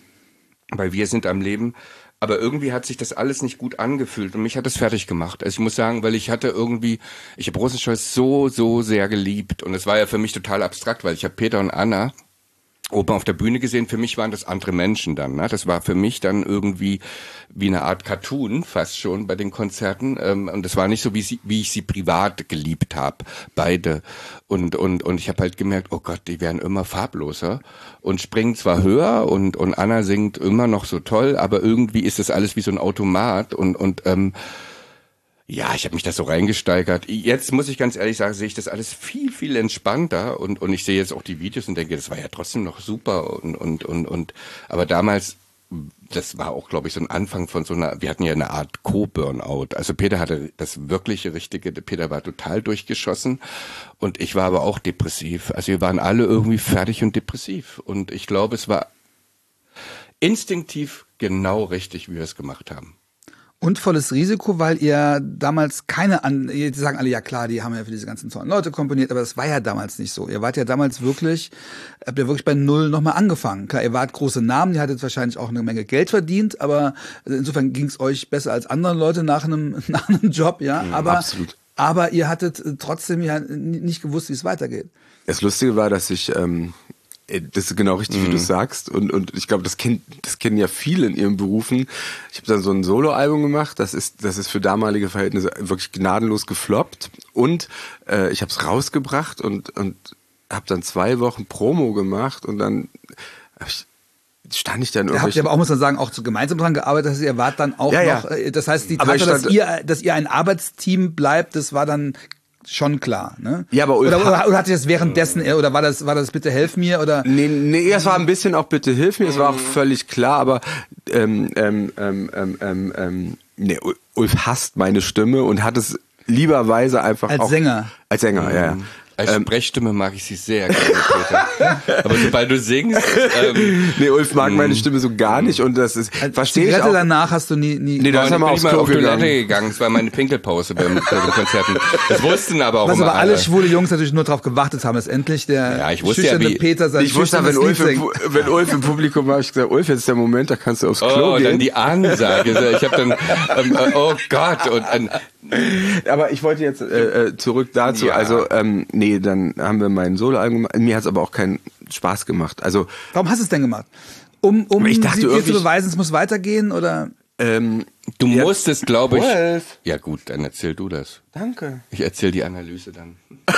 S1: weil wir sind am Leben. Aber irgendwie hat sich das alles nicht gut angefühlt und mich hat das fertig gemacht. Also ich muss sagen, weil ich habe Rosenstolz so sehr geliebt und es war ja für mich total abstrakt, weil ich habe Peter und Anna oben auf der Bühne gesehen. Für mich waren das andere Menschen dann. Ne? Das war für mich dann irgendwie wie eine Art Cartoon fast schon bei den Konzerten. Und das war nicht so, wie ich sie privat geliebt habe, beide. Und ich habe halt gemerkt, oh Gott, die werden immer farbloser und springen zwar höher und Anna singt immer noch so toll, aber irgendwie ist das alles wie so ein Automat ja, ich habe mich da so reingesteigert. Jetzt muss ich ganz ehrlich sagen, sehe ich das alles viel, viel entspannter und ich sehe jetzt auch die Videos und denke, das war ja trotzdem noch super aber damals, das war auch, glaube ich, so ein Anfang von wir hatten ja eine Art Co-Burnout. Also Peter hatte das wirkliche Richtige, Peter war total durchgeschossen und ich war aber auch depressiv. Also wir waren alle irgendwie fertig und depressiv und ich glaube, es war instinktiv genau richtig, wie wir es gemacht haben.
S3: Und volles Risiko, weil ihr damals die sagen alle, ja klar, die haben ja für diese ganzen tollen Leute komponiert, aber das war ja damals nicht so. Ihr wart ja damals habt ihr wirklich bei Null nochmal angefangen. Klar, ihr wart große Namen, ihr hattet wahrscheinlich auch eine Menge Geld verdient, aber insofern ging es euch besser als anderen Leute nach einem Job, ja.
S2: Absolut.
S3: Aber ihr hattet trotzdem ja nicht gewusst, wie es weitergeht.
S2: Das Lustige war, dass Das ist genau richtig, wie du sagst. Und ich glaube, das kennen ja viele in ihren Berufen. Ich habe dann so ein Soloalbum gemacht, das ist für damalige Verhältnisse wirklich gnadenlos gefloppt. Und ich habe es rausgebracht und habe dann 2 Wochen Promo gemacht und dann stand ich dann
S3: Da habt ihr aber auch, muss man sagen, auch gemeinsam dran gearbeitet, dass ihr wart dann auch noch, das heißt, die Tatsache, dass ihr ein Arbeitsteam bleibt, das war dann schon klar, ne?
S2: Ja, aber
S3: oder hatte ich das währenddessen, oder war das Bitte helf mir, oder?
S2: Nee, es war ein bisschen auch Bitte hilf mir, es war auch völlig klar, aber Ulf hasst meine Stimme und hat es lieberweise einfach
S3: als Sänger.
S2: Als Sänger, ja.
S1: Als Sprechstimme mag ich sie sehr gerne, Peter. Aber sobald du singst...
S2: nee, Ulf mag meine Stimme so gar nicht und das ist...
S3: Verstehe ich auch. Danach hast du nie...
S2: Nee, da ist er mal aufs Klo
S1: gegangen. Das war meine Pinkelpause bei den Konzerten. Das wussten aber auch
S3: was
S1: immer
S3: aber alle schwule Jungs natürlich nur drauf gewartet haben, dass endlich der schüchterne Peter sein
S2: schüchternes Lied singt. Wenn Ulf im Publikum war, ich gesagt, Ulf, jetzt ist der Moment, da kannst du aufs Klo gehen.
S1: Und dann die Ansage. Ich habe dann... oh Gott.
S2: Aber ich wollte jetzt zurück dazu. Ja. Also, nee, dann haben wir mein Soloalbum gemacht. Mir hat es aber auch keinen Spaß gemacht. Also,
S3: warum hast du es denn gemacht? Um
S2: ich dachte,
S3: dir zu beweisen, es muss weitergehen, oder?
S1: Du musstest, glaube ich...
S2: Wolf.
S1: Ja gut, dann erzähl du das.
S2: Danke.
S1: Ich erzähl die Analyse dann.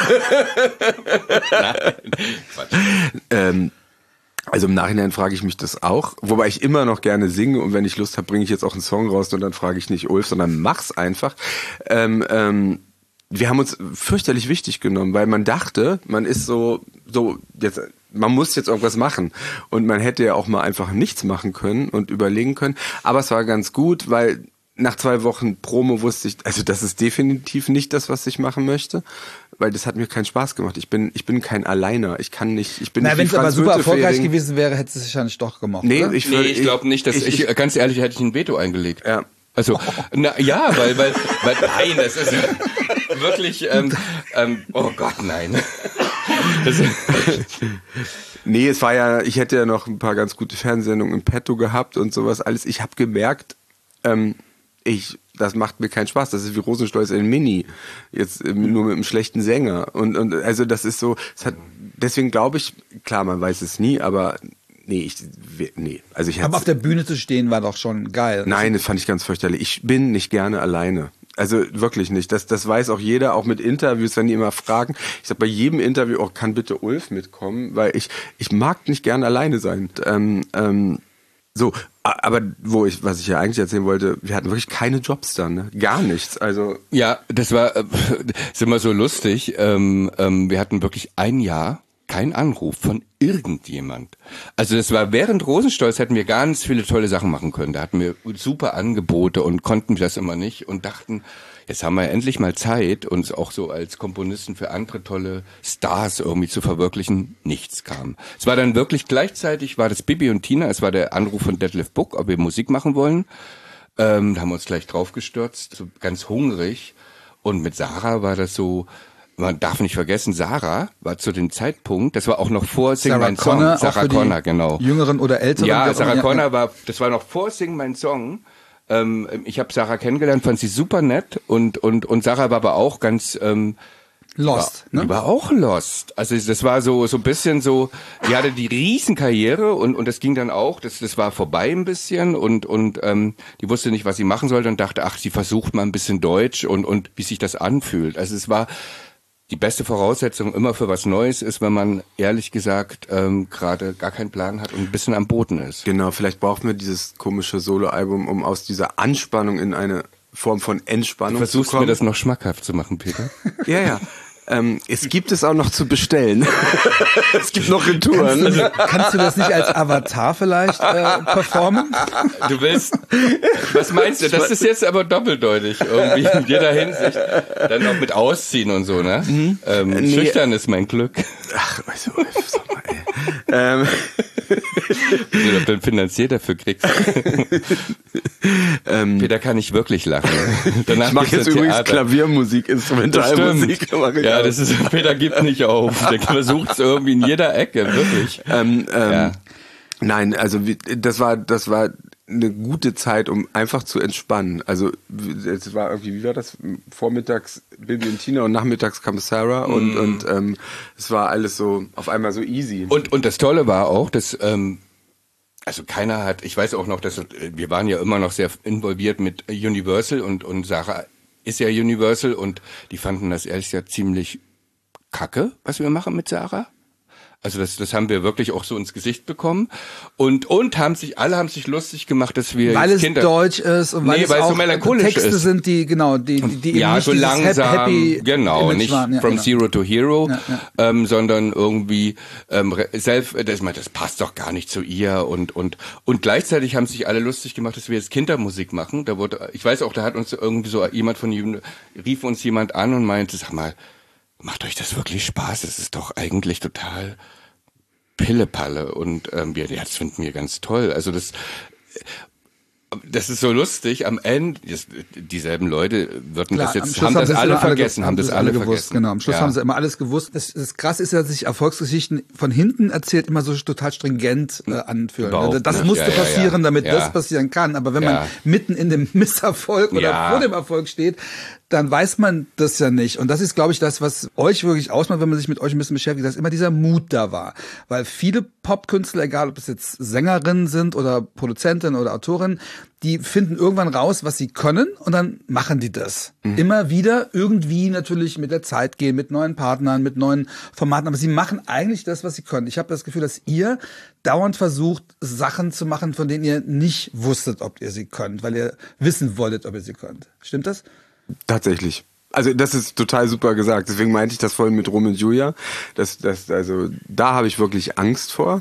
S2: Nein, Quatsch. Also im Nachhinein frage ich mich das auch, wobei ich immer noch gerne singe und wenn ich Lust habe, bringe ich jetzt auch einen Song raus und dann frage ich nicht Ulf, sondern mach's einfach. Wir haben uns fürchterlich wichtig genommen, weil man dachte, man ist so jetzt, man muss jetzt irgendwas machen und man hätte ja auch mal einfach nichts machen können und überlegen können, aber es war ganz gut, weil nach 2 Wochen Promo wusste ich, also das ist definitiv nicht das, was ich machen möchte, weil das hat mir keinen Spaß gemacht. Ich bin kein Alleiner. Ich kann nicht, ich bin nicht
S3: wenn es aber super erfolgreich gewesen wäre, hättest du es wahrscheinlich doch gemacht,
S1: nee,
S3: oder?
S1: Ich glaube nicht, dass ganz ehrlich, hätte ich ein Veto eingelegt.
S2: Ja.
S1: Also, weil nein, das ist wirklich, oh Gott, nein.
S2: Nee, es war ja, ich hätte ja noch ein paar ganz gute Fernsehsendungen im Petto gehabt und sowas alles. Ich habe gemerkt, das macht mir keinen Spaß. Das ist wie Rosenstolz in Mini. Jetzt nur mit einem schlechten Sänger. Und also das ist so, deswegen glaube ich, klar, man weiß es nie, aber nee. Also
S3: aber auf der Bühne zu stehen war doch schon geil.
S2: Nein, das fand ich ganz fürchterlich. Ich bin nicht gerne alleine. Also wirklich nicht. Das weiß auch jeder, auch mit Interviews, wenn die immer fragen. Ich sag bei jedem Interview, oh, kann bitte Ulf mitkommen, weil ich mag nicht gerne alleine sein. So, aber was ich ja eigentlich erzählen wollte, wir hatten wirklich keine Jobs dann, ne? Gar nichts. Also
S1: ja, das ist immer so lustig. Wir hatten wirklich ein Jahr keinen Anruf von irgendjemand. Also das war während Rosenstolz, hätten wir ganz viele tolle Sachen machen können. Da hatten wir super Angebote und konnten das immer nicht und dachten, jetzt haben wir endlich mal Zeit, uns auch so als Komponisten für andere tolle Stars irgendwie zu verwirklichen. Nichts kam. Es war dann wirklich gleichzeitig, war das Bibi und Tina, es war der Anruf von Detlef Buck, ob wir Musik machen wollen. Da haben wir uns gleich draufgestürzt, so ganz hungrig. Und mit Sarah war das so, man darf nicht vergessen, Sarah war zu dem Zeitpunkt, das war auch noch vor Sing Mein Song. Sarah Connor, genau.
S3: Jüngeren oder älteren?
S1: Ja, Sarah Connor das war noch vor Sing Mein Song. Ich habe Sarah kennengelernt, fand sie super nett und Sarah war aber auch ganz
S3: lost,
S1: ne? Die war auch lost. Also das war so ein bisschen so, die hatte die Riesenkarriere und das ging dann auch, das war vorbei ein bisschen und die wusste nicht, was sie machen sollte und dachte, ach, sie versucht mal ein bisschen Deutsch und wie sich das anfühlt. Also es war die beste Voraussetzung immer für was Neues ist, wenn man ehrlich gesagt gerade gar keinen Plan hat und ein bisschen am Boden ist.
S2: Genau, vielleicht brauchen wir dieses komische Soloalbum, um aus dieser Anspannung in eine Form von Entspannung zu kommen.
S1: Versuchst mir das noch schmackhaft zu machen, Peter?
S2: Ja. Es gibt es auch noch zu bestellen. Es gibt noch Retouren.
S3: Kannst du das nicht als Avatar vielleicht performen?
S1: Du willst, was meinst du? Das ist jetzt aber doppeldeutig irgendwie in jeder Hinsicht. Dann noch mit Ausziehen und so, ne? Schüchtern ist mein Glück.
S2: Ach, weißt du, sag mal, ey.
S1: Wenn du dann finanziert dafür kriegst. Peter kann nicht wirklich lachen. Danach
S2: ich mache jetzt übrigens Klaviermusik, Instrumentalmusik.
S1: Ja, das ist, Peter gibt nicht auf. Der versucht es irgendwie in jeder Ecke, wirklich.
S2: Ja. Nein, also das war eine gute Zeit, um einfach zu entspannen. Also es war irgendwie, wie war das? Vormittags Bibi und Tina und nachmittags kam Sarah und es war alles so auf einmal so easy.
S1: Und das Tolle war auch, dass also keiner hat, ich weiß auch noch, dass wir waren ja immer noch sehr involviert mit Universal und Sarah ist ja Universal und die fanden das ehrlich gesagt ziemlich kacke, was wir machen mit Sarah. Also das haben wir wirklich auch so ins Gesicht bekommen und alle haben sich lustig gemacht, dass wir
S3: weil es
S1: Kinder
S3: deutsch ist und weil es auch
S1: so melancholisch
S3: Texte
S1: ist.
S3: sind, die
S1: ja,
S3: eben nicht
S1: so langsam,
S3: happy
S1: genau,
S3: Image
S1: nicht
S3: waren. Ja,
S1: from
S3: genau.
S1: zero to hero, sondern irgendwie das passt doch gar nicht zu ihr und gleichzeitig haben sich alle lustig gemacht, dass wir jetzt Kindermusik machen. Da wurde, ich weiß auch, da hat uns irgendwie so rief uns jemand an und meinte, sag mal, macht euch das wirklich Spaß? Es ist doch eigentlich total Pillepalle und das finden wir ganz toll. Also das ist so lustig. Am Ende, dieselben Leute haben das alle vergessen.
S3: Genau, am Schluss haben sie immer alles gewusst. Das Krasse ist ja, dass sich Erfolgsgeschichten von hinten erzählt immer so total stringent anfühlen. Das musste passieren, damit das passieren kann. Aber wenn man mitten in dem Misserfolg oder vor dem Erfolg steht, dann weiß man das ja nicht. Und das ist, glaube ich, das, was euch wirklich ausmacht, wenn man sich mit euch ein bisschen beschäftigt, dass immer dieser Mut da war. Weil viele Popkünstler, egal ob es jetzt Sängerinnen sind oder Produzentinnen oder Autorinnen, die finden irgendwann raus, was sie können und dann machen die das. Immer wieder irgendwie natürlich mit der Zeit gehen, mit neuen Partnern, mit neuen Formaten. Aber sie machen eigentlich das, was sie können. Ich habe das Gefühl, dass ihr dauernd versucht, Sachen zu machen, von denen ihr nicht wusstet, ob ihr sie könnt, weil ihr wissen wolltet, ob ihr sie könnt. Stimmt das?
S2: Tatsächlich. Also das ist total super gesagt. Deswegen meinte ich das vorhin mit Rom und Julia. Also da habe ich wirklich Angst vor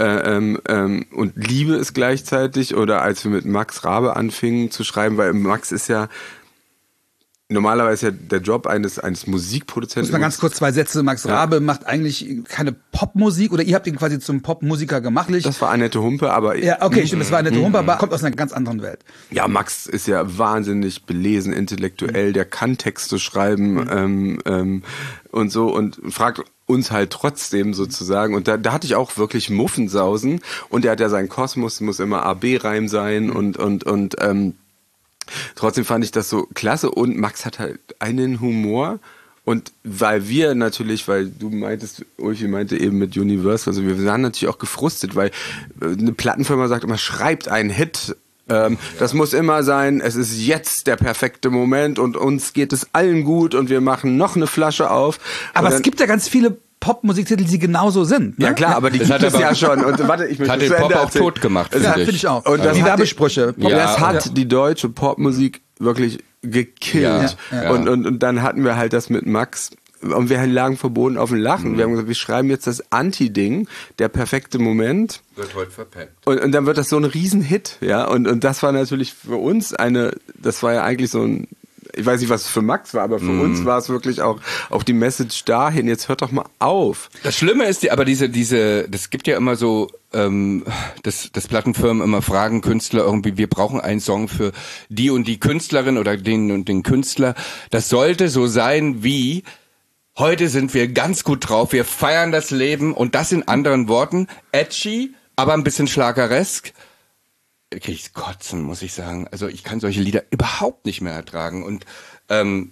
S2: und liebe es gleichzeitig. Oder als wir mit Max Rabe anfingen zu schreiben, weil Max ist ja normalerweise der Job eines Musikproduzenten.
S3: Muss man ganz kurz 2 Sätze. Max Rabe macht eigentlich keine Popmusik oder ihr habt ihn quasi zum Popmusiker gemacht.
S2: Das war Annette Humpe, aber...
S3: Ja, okay, stimmt, das war Annette Humpe, aber kommt aus einer ganz anderen Welt.
S2: Ja, Max ist ja wahnsinnig belesen, intellektuell, der kann Texte schreiben und so und fragt uns halt trotzdem sozusagen. Und da hatte ich auch wirklich Muffensausen und er hat ja seinen Kosmos, muss immer A-B-Reim sein und trotzdem fand ich das so klasse und Max hat halt einen Humor und weil du meintest, Ulfi meinte eben mit Universal, also wir waren natürlich auch gefrustet, weil eine Plattenfirma sagt immer, schreibt einen Hit, das muss immer sein, es ist jetzt der perfekte Moment und uns geht es allen gut und wir machen noch eine Flasche auf.
S3: Aber es gibt ja ganz viele Popmusiktitel, die genauso sind. Ne?
S2: Ja klar, aber die gibt es ja schon. Und warte, ich möchte
S1: hat den Pop auch tot gemacht,
S3: finde ich auch.
S2: Und
S3: die Werbesprüche.
S2: Das hat die deutsche Popmusik wirklich gekillt.
S3: Ja.
S2: Und dann hatten wir halt das mit Max und wir lagen verboten auf dem Lachen. Wir haben gesagt, wir schreiben jetzt das Anti-Ding, der perfekte Moment.
S1: Wird heute verpennt.
S2: Und dann wird das so ein Riesenhit, ja. Und das war natürlich für uns das war ja eigentlich so ein, ich weiß nicht, was es für Max war, aber für uns war es wirklich auch die Message dahin, jetzt hört doch mal auf.
S1: Das Schlimme ist, das gibt ja immer so, dass Plattenfirmen immer fragen Künstler irgendwie, wir brauchen einen Song für die und die Künstlerin oder den und den Künstler. Das sollte so sein wie, heute sind wir ganz gut drauf, wir feiern das Leben und das in anderen Worten, edgy, aber ein bisschen schlageresk. Krieg ich kotzen, muss ich sagen. Also ich kann solche Lieder überhaupt nicht mehr ertragen und kann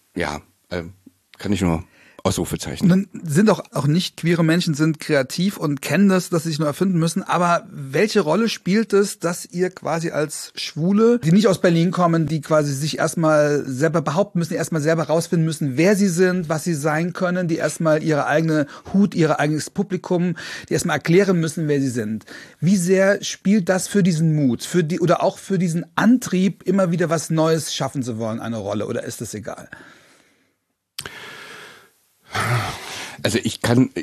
S1: ich nur Ausrufezeichen.
S3: Nun sind auch nicht queere Menschen, sind kreativ und kennen das, dass sie sich nur erfinden müssen. Aber welche Rolle spielt es, dass ihr quasi als Schwule, die nicht aus Berlin kommen, die quasi sich erstmal selber behaupten müssen, erstmal selber rausfinden müssen, wer sie sind, was sie sein können, die erstmal ihre eigene Hut, ihr eigenes Publikum, die erstmal erklären müssen, wer sie sind. Wie sehr spielt das für diesen Mut, oder auch für diesen Antrieb, immer wieder was Neues schaffen zu wollen, eine Rolle? Oder ist es egal?
S1: Also ich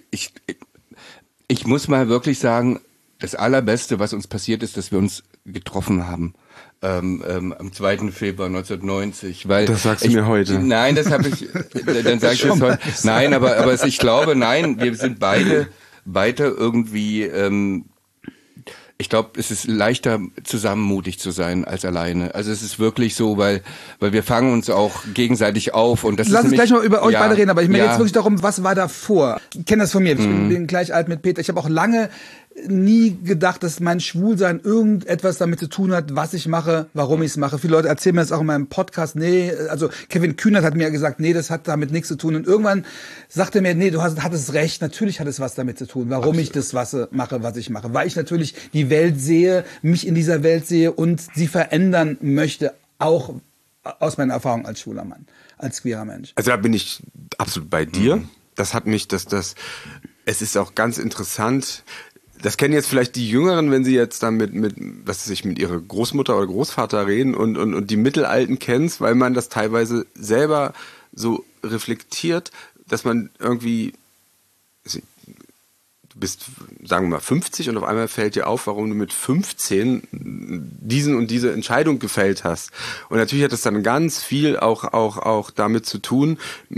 S1: muss mal wirklich sagen, das Allerbeste, was uns passiert ist, dass wir uns getroffen haben. Am 2. Februar 1990. Weil
S2: das sagst du mir heute.
S1: Nein, das habe ich, dann sage ich das heute. Nein, aber ich glaube, wir sind beide irgendwie, ich glaube, es ist leichter, zusammen mutig zu sein als alleine. Also es ist wirklich so, weil wir fangen uns auch gegenseitig auf. Und das
S3: Lass uns
S1: ist
S3: gleich mal über euch beide reden, aber ich merke jetzt wirklich darum, was war davor? Ich kenne das von mir, ich bin gleich alt mit Peter. Ich habe auch lange nie gedacht, dass mein Schwulsein irgendetwas damit zu tun hat, was ich mache, warum ich es mache. Viele Leute erzählen mir das auch in meinem Podcast. Nee, also Kevin Kühnert hat mir gesagt, nee, das hat damit nichts zu tun. Und irgendwann sagte er mir, nee, du hattest recht, natürlich hat es was damit zu tun, warum ich das mache, was ich mache. Weil ich natürlich die Welt sehe, mich in dieser Welt sehe und sie verändern möchte, auch aus meiner Erfahrung als schwuler Mann, als queerer Mensch.
S2: Also da bin ich absolut bei dir. Das hat mich, es ist auch ganz interessant. Das kennen jetzt vielleicht die Jüngeren, wenn sie jetzt dann mit ihrer Großmutter oder Großvater reden und die Mittelalten kennst, weil man das teilweise selber so reflektiert, dass man irgendwie, du bist, sagen wir mal, 50 und auf einmal fällt dir auf, warum du mit 15 diesen und diese Entscheidung gefällt hast. Und natürlich hat das dann ganz viel auch damit zu tun,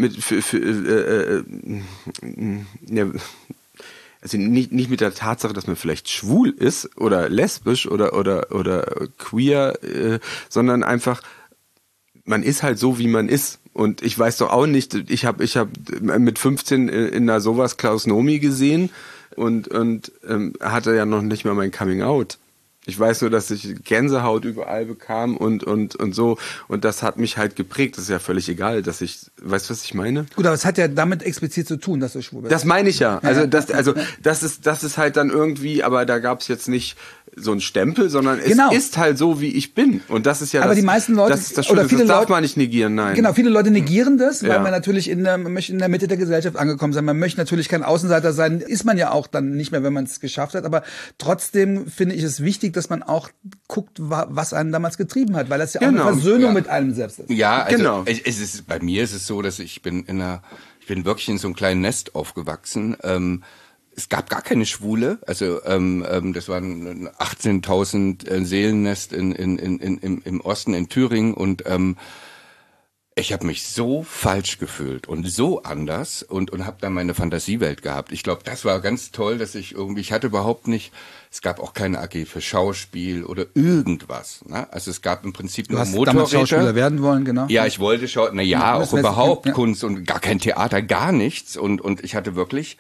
S2: also nicht mit der Tatsache, dass man vielleicht schwul ist oder lesbisch oder queer, sondern einfach, man ist halt so, wie man ist. Und ich weiß doch auch nicht, ich hab mit 15 in einer sowas Klaus Nomi gesehen und hatte ja noch nicht mal mein Coming Out. Ich weiß nur, dass ich Gänsehaut überall bekam und so. Und das hat mich halt geprägt. Das ist ja völlig egal, weißt du, was ich meine?
S3: Gut, aber es hat ja damit explizit zu tun, dass du schwul bist.
S2: Das meine ich ja. Also das ist halt dann irgendwie, aber da gab's jetzt nicht so einen Stempel, sondern es ist halt so, wie ich bin. Und das ist ja
S3: aber die meisten Leute,
S2: das ist das Schöne, oder viele das darf man nicht negieren, nein.
S3: Genau, viele Leute negieren das, weil man natürlich möchte in der Mitte der Gesellschaft angekommen sein. Man möchte natürlich kein Außenseiter sein, ist man ja auch dann nicht mehr, wenn man es geschafft hat. Aber trotzdem finde ich es wichtig, dass man auch guckt, was einen damals getrieben hat, weil das ja auch eine Versöhnung mit einem selbst ist.
S1: Ja, also bei mir ist es so, dass ich bin wirklich in so einem kleinen Nest aufgewachsen. Es gab gar keine Schwule, also das waren 18.000 Seelennest im Osten in Thüringen und ich habe mich so falsch gefühlt und so anders und habe dann meine Fantasiewelt gehabt. Ich glaube, das war ganz toll, dass ich hatte überhaupt nicht, es gab auch keine AG für Schauspiel oder irgendwas. Ne? Also es gab im Prinzip nur Motorräder. Du hast damals
S3: Schauspieler werden wollen, genau.
S1: Ja, ich wollte auch überhaupt Kunst und gar kein Theater, gar nichts und ich hatte wirklich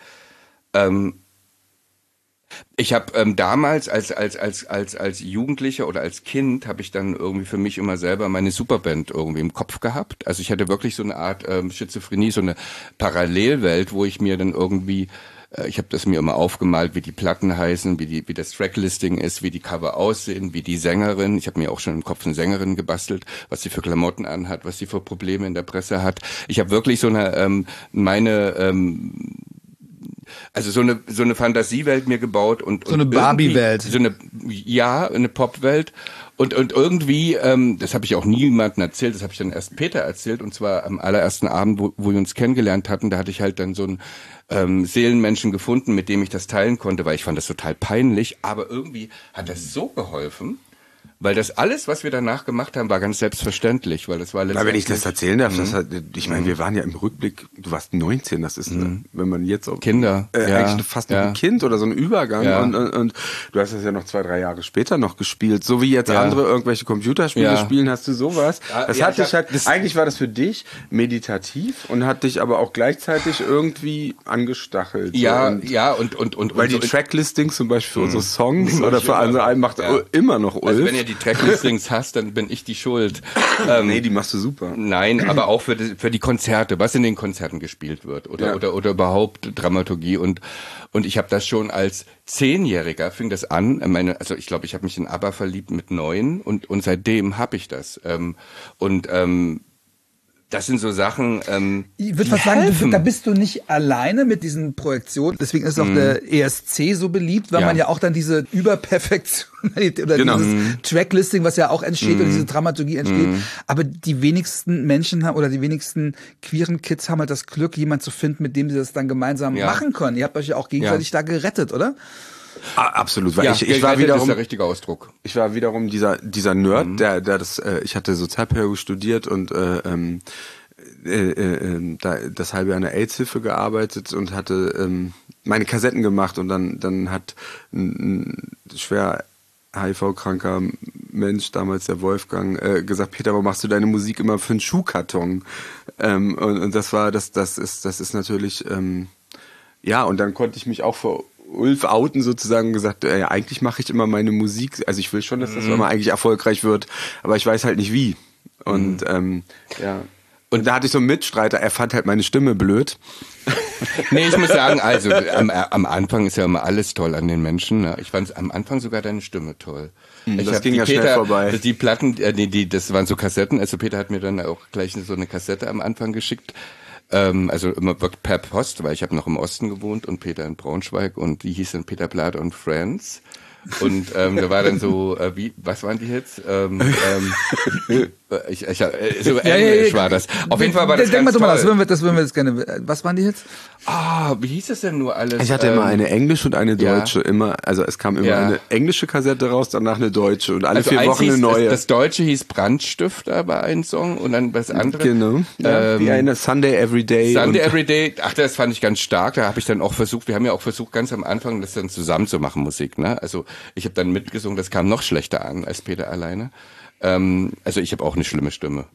S1: ich habe damals als Jugendlicher oder als Kind habe ich dann irgendwie für mich immer selber meine Superband irgendwie im Kopf gehabt. Also ich hatte wirklich so eine Art Schizophrenie, so eine Parallelwelt, wo ich mir dann irgendwie ich habe das mir immer aufgemalt, wie die Platten heißen, wie das Tracklisting ist, wie die Cover aussehen, wie die Sängerin. Ich habe mir auch schon im Kopf eine Sängerin gebastelt, was sie für Klamotten anhat, was sie für Probleme in der Presse hat. Ich habe wirklich so eine also so eine Fantasiewelt mir gebaut und
S3: so eine Barbie-Welt.
S1: Eine Popwelt und irgendwie, das habe ich auch niemandem erzählt, das habe ich dann erst Peter erzählt und zwar am allerersten Abend, wo wir uns kennengelernt hatten, da hatte ich halt dann so einen Seelenmenschen gefunden, mit dem ich das teilen konnte, weil ich fand das total peinlich, aber irgendwie hat das so geholfen. Weil das alles, was wir danach gemacht haben, war ganz selbstverständlich, weil das war letztendlich...
S2: Wenn ich das erzählen darf, ich meine, wir waren ja im Rückblick, du warst 19, das ist, wenn man jetzt auch...
S1: Kinder.
S2: Eigentlich fast noch ein Kind oder so ein Übergang und du hast das ja noch 2-3 Jahre später noch gespielt, so wie jetzt andere irgendwelche Computerspiele spielen, hast du sowas. Das hat dich halt, eigentlich war das für dich meditativ und hat dich aber auch gleichzeitig irgendwie angestachelt.
S1: Weil
S2: die Tracklistings zum Beispiel für unsere Songs oder für andere Alben macht immer noch Ulf.
S1: Also wenn ihr die Tracklistings hast, dann bin ich die schuld.
S2: Nee, die machst du super.
S1: Nein, aber auch für die Konzerte, was in den Konzerten gespielt wird oder überhaupt Dramaturgie und ich habe das schon als 10-Jähriger fing das an. Also ich glaube, ich habe mich in ABBA verliebt mit 9 und seitdem habe ich das das sind so Sachen,
S3: ich würde fast sagen, da bist du nicht alleine mit diesen Projektionen. Deswegen ist auch der ESC so beliebt, weil man ja auch dann diese Überperfektion oder dieses Tracklisting, was ja auch entsteht und diese Dramaturgie entsteht. Aber die wenigsten Menschen haben oder die wenigsten queeren Kids haben halt das Glück, jemanden zu finden, mit dem sie das dann gemeinsam machen können. Ihr habt euch ja auch gegenseitig da gerettet, oder?
S2: Absolut, weil ich war wiederum,
S1: ist der richtige Ausdruck.
S2: Ich war wiederum dieser Nerd, der das, ich hatte Sozialpädagogik studiert und das halbe Jahr in der AIDS-Hilfe gearbeitet und hatte meine Kassetten gemacht und dann hat ein schwer HIV-kranker Mensch, damals der Wolfgang, gesagt, Peter, warum machst du deine Musik immer für einen Schuhkarton? Und das ist natürlich, und dann konnte ich mich auch vor Ulf outen sozusagen und gesagt, ja, eigentlich mache ich immer meine Musik, also ich will schon, dass das immer eigentlich erfolgreich wird, aber ich weiß halt nicht wie. Und ja. Und da hatte ich so einen Mitstreiter, er fand halt meine Stimme blöd.
S1: Nee, ich muss sagen, also am Anfang ist ja immer alles toll an den Menschen. Ne? Ich fand am Anfang sogar deine Stimme toll.
S2: Das ging ja schnell vorbei.
S1: Die Platten, das waren so Kassetten. Also Peter hat mir dann auch gleich so eine Kassette am Anfang geschickt. Also immer per Post, weil ich habe noch im Osten gewohnt und Peter in Braunschweig und die hieß dann Peter Platte und Friends. Und da war dann so, was waren die Hits? So Englisch war das. Auf jeden Fall war das
S3: Denk
S1: ganz
S3: mal
S1: toll.
S3: das würden wir jetzt gerne. Was waren die jetzt?
S1: Wie hieß das denn nur alles?
S2: Ich hatte immer eine englische und eine deutsche, immer, also es kam immer eine englische Kassette raus, danach eine deutsche und alle 4 Wochen eine neue.
S1: Das deutsche hieß Brandstifter bei einem Song und dann das andere.
S2: Genau. Wie eine Sunday Everyday.
S1: Sunday Everyday, das fand ich ganz stark, da habe ich dann auch versucht, wir haben ja auch versucht ganz am Anfang das dann zusammen zu machen, Musik, ne? Also ich habe dann mitgesungen, das kam noch schlechter an als Peter alleine. Also ich habe auch eine schlimme Stimme.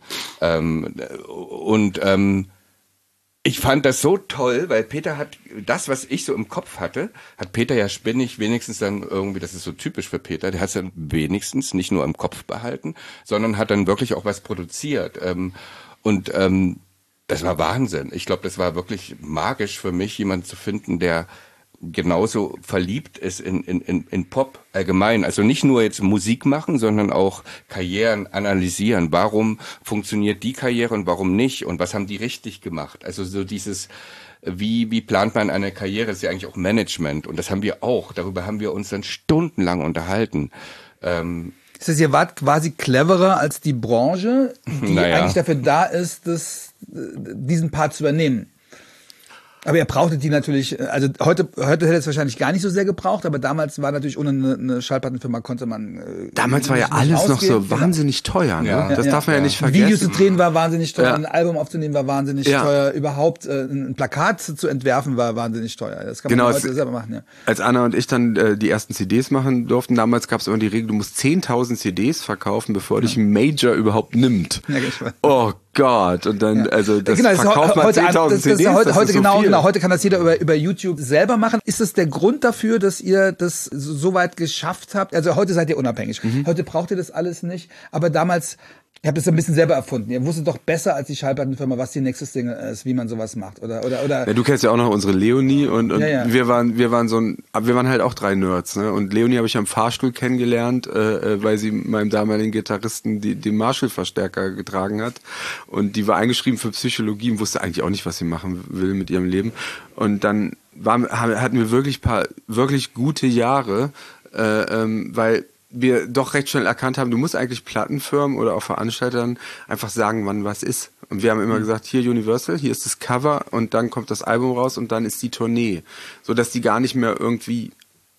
S1: Ich fand das so toll, weil Peter hat das, was ich so im Kopf hatte, hat Peter ja spinnig wenigstens dann irgendwie, das ist so typisch für Peter, der hat es dann wenigstens nicht nur im Kopf behalten, sondern hat dann wirklich auch was produziert. Das war Wahnsinn. Ich glaube, das war wirklich magisch für mich, jemanden zu finden, der genauso verliebt ist in Pop allgemein. Also nicht nur jetzt Musik machen, sondern auch Karrieren analysieren. Warum funktioniert die Karriere und warum nicht? Und was haben die richtig gemacht? Also so dieses, wie plant man eine Karriere? Das ist ja eigentlich auch Management. Und das haben wir auch. Darüber haben wir uns dann stundenlang unterhalten.
S3: Das heißt, ihr wart quasi cleverer als die Branche, die eigentlich dafür da ist, diesen Part zu übernehmen. Aber ihr brauchtet die natürlich, also heute hätte es wahrscheinlich gar nicht so sehr gebraucht, aber damals war natürlich ohne eine Schallplattenfirma konnte man
S2: damals war ja alles noch so wahnsinnig teuer, ne?
S1: Ja.
S2: Das darf man ja nicht vergessen.
S3: Videos zu drehen war wahnsinnig teuer, ein Album aufzunehmen war wahnsinnig teuer, überhaupt ein Plakat zu entwerfen war wahnsinnig teuer. Das kann man heute selber machen, ja.
S2: Als Anna und ich dann die ersten CDs machen durften, damals gab es immer die Regel, du musst 10.000 CDs verkaufen, bevor dich ein Major überhaupt nimmt.
S3: Ja,
S2: oh Gott, und dann, also das
S3: genau,
S2: verkauft man 10.000 CDs,
S3: heute
S2: so viel.
S3: Genau, heute kann das jeder über YouTube selber machen. Ist das der Grund dafür, dass ihr das so weit geschafft habt? Also heute seid ihr unabhängig. Heute braucht ihr das alles nicht, aber damals, ihr habt das ein bisschen selber erfunden. Ihr wusstet doch besser als die Schallplattenfirma, was die nächste Single ist, wie man sowas macht, oder.
S2: Ja, du kennst ja auch noch unsere Leonie und wir waren halt auch 3 Nerds, ne? Und Leonie habe ich am Fahrstuhl kennengelernt, weil sie meinem damaligen Gitarristen den Marshall-Verstärker getragen hat. Und die war eingeschrieben für Psychologie und wusste eigentlich auch nicht, was sie machen will mit ihrem Leben. Und dann hatten wir wirklich gute Jahre, weil wir doch recht schnell erkannt haben, du musst eigentlich Plattenfirmen oder auch Veranstaltern einfach sagen, wann was ist. Und wir haben immer gesagt, hier Universal, hier ist das Cover und dann kommt das Album raus und dann ist die Tournee. So dass die gar nicht mehr irgendwie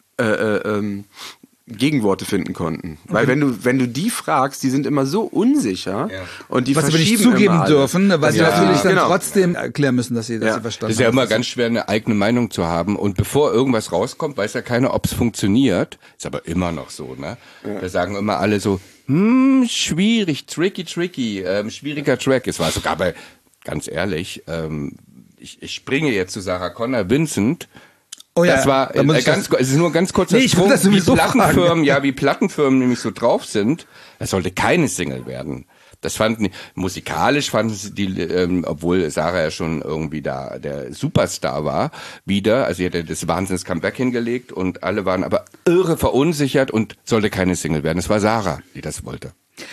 S2: Gegenworte finden konnten. Weil wenn du die fragst, die sind immer so unsicher und die
S3: was sie nicht zugeben dürfen, weil sie natürlich dann trotzdem erklären müssen, dass sie verstanden haben.
S1: Das ist ja immer ganz schwer, eine eigene Meinung zu haben. Und bevor irgendwas rauskommt, weiß ja keiner, ob es funktioniert. Ist aber immer noch so, ne? Ja. Da sagen immer alle so, schwierig, tricky, schwieriger Track. Es war sogar ganz ehrlich, ich springe jetzt zu Sarah Connor, Vincent.
S3: Oh ja,
S1: das war es ist nur ein ganz kurzer Sprung, wie Plattenfirmen nämlich so drauf sind. Das sollte keine Single werden. Das musikalisch fanden sie die, obwohl Sarah ja schon irgendwie da der Superstar war, wieder. Also sie hatte das Wahnsinns-Comeback hingelegt und alle waren aber irre verunsichert und sollte keine Single werden. Es war Sarah, die das wollte.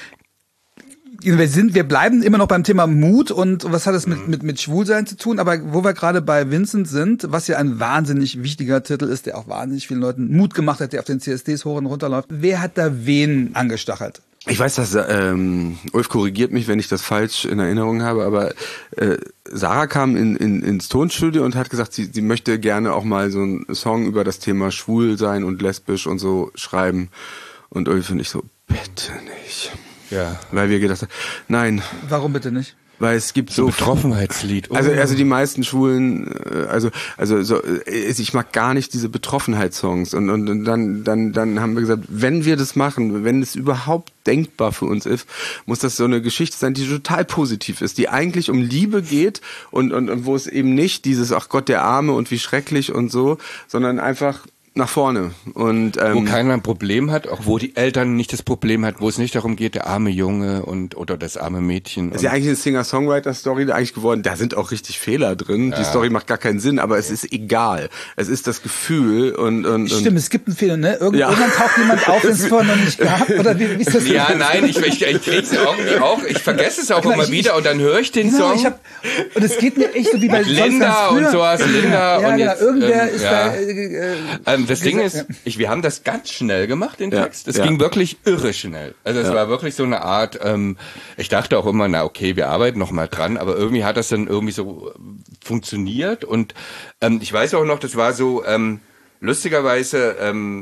S3: Wir bleiben immer noch beim Thema Mut und was hat das mit Schwulsein zu tun? Aber wo wir gerade bei Vincent sind, was ja ein wahnsinnig wichtiger Titel ist, der auch wahnsinnig vielen Leuten Mut gemacht hat, der auf den CSDs hoch und runter läuft. Wer hat da wen angestachelt?
S2: Ich weiß, dass Ulf korrigiert mich, wenn ich das falsch in Erinnerung habe, aber Sarah kam ins Tonstudio und hat gesagt, sie möchte gerne auch mal so einen Song über das Thema Schwulsein und lesbisch und so schreiben. Und Ulf und ich so, bitte nicht.
S1: Ja.
S2: Weil wir gedacht haben, nein.
S3: Warum bitte nicht?
S2: Weil es gibt so
S1: Betroffenheitslied.
S2: Also die meisten Schwulen, ich mag gar nicht diese Betroffenheitssongs und dann haben wir gesagt, wenn wir das machen, wenn es überhaupt denkbar für uns ist, muss das so eine Geschichte sein, die total positiv ist, die eigentlich um Liebe geht und wo es eben nicht dieses, ach Gott, der Arme und wie schrecklich und so, sondern einfach nach vorne. Und
S1: wo keiner ein Problem hat, auch wo die Eltern nicht das Problem hat, wo es nicht darum geht, der arme Junge oder das arme Mädchen.
S2: Das ist ja eigentlich eine Singer-Songwriter-Story eigentlich geworden. Da sind auch richtig Fehler drin. Ja. Die Story macht gar keinen Sinn, aber es ist egal. Es ist das Gefühl und
S3: Stimmt, es gibt einen Fehler, ne? Irgendwann taucht jemand auf, den es vorher noch nicht gab, oder wie ist das?
S1: Ja, nein, ich krieg's irgendwie auch, ich vergesse es auch immer wieder und dann höre ich den Song.
S3: Und es geht mir echt so wie bei
S1: Linda und sowas, Linda
S3: ja,
S1: und
S3: genau,
S1: jetzt,
S3: irgendwer ist da
S1: das Ding ist, wir haben das ganz schnell gemacht, den Text. Es ging wirklich irre schnell. Also es war wirklich so eine Art, ich dachte auch immer, na okay, wir arbeiten noch mal dran, aber irgendwie hat das dann irgendwie so funktioniert und ich weiß auch noch, das war so, lustigerweise,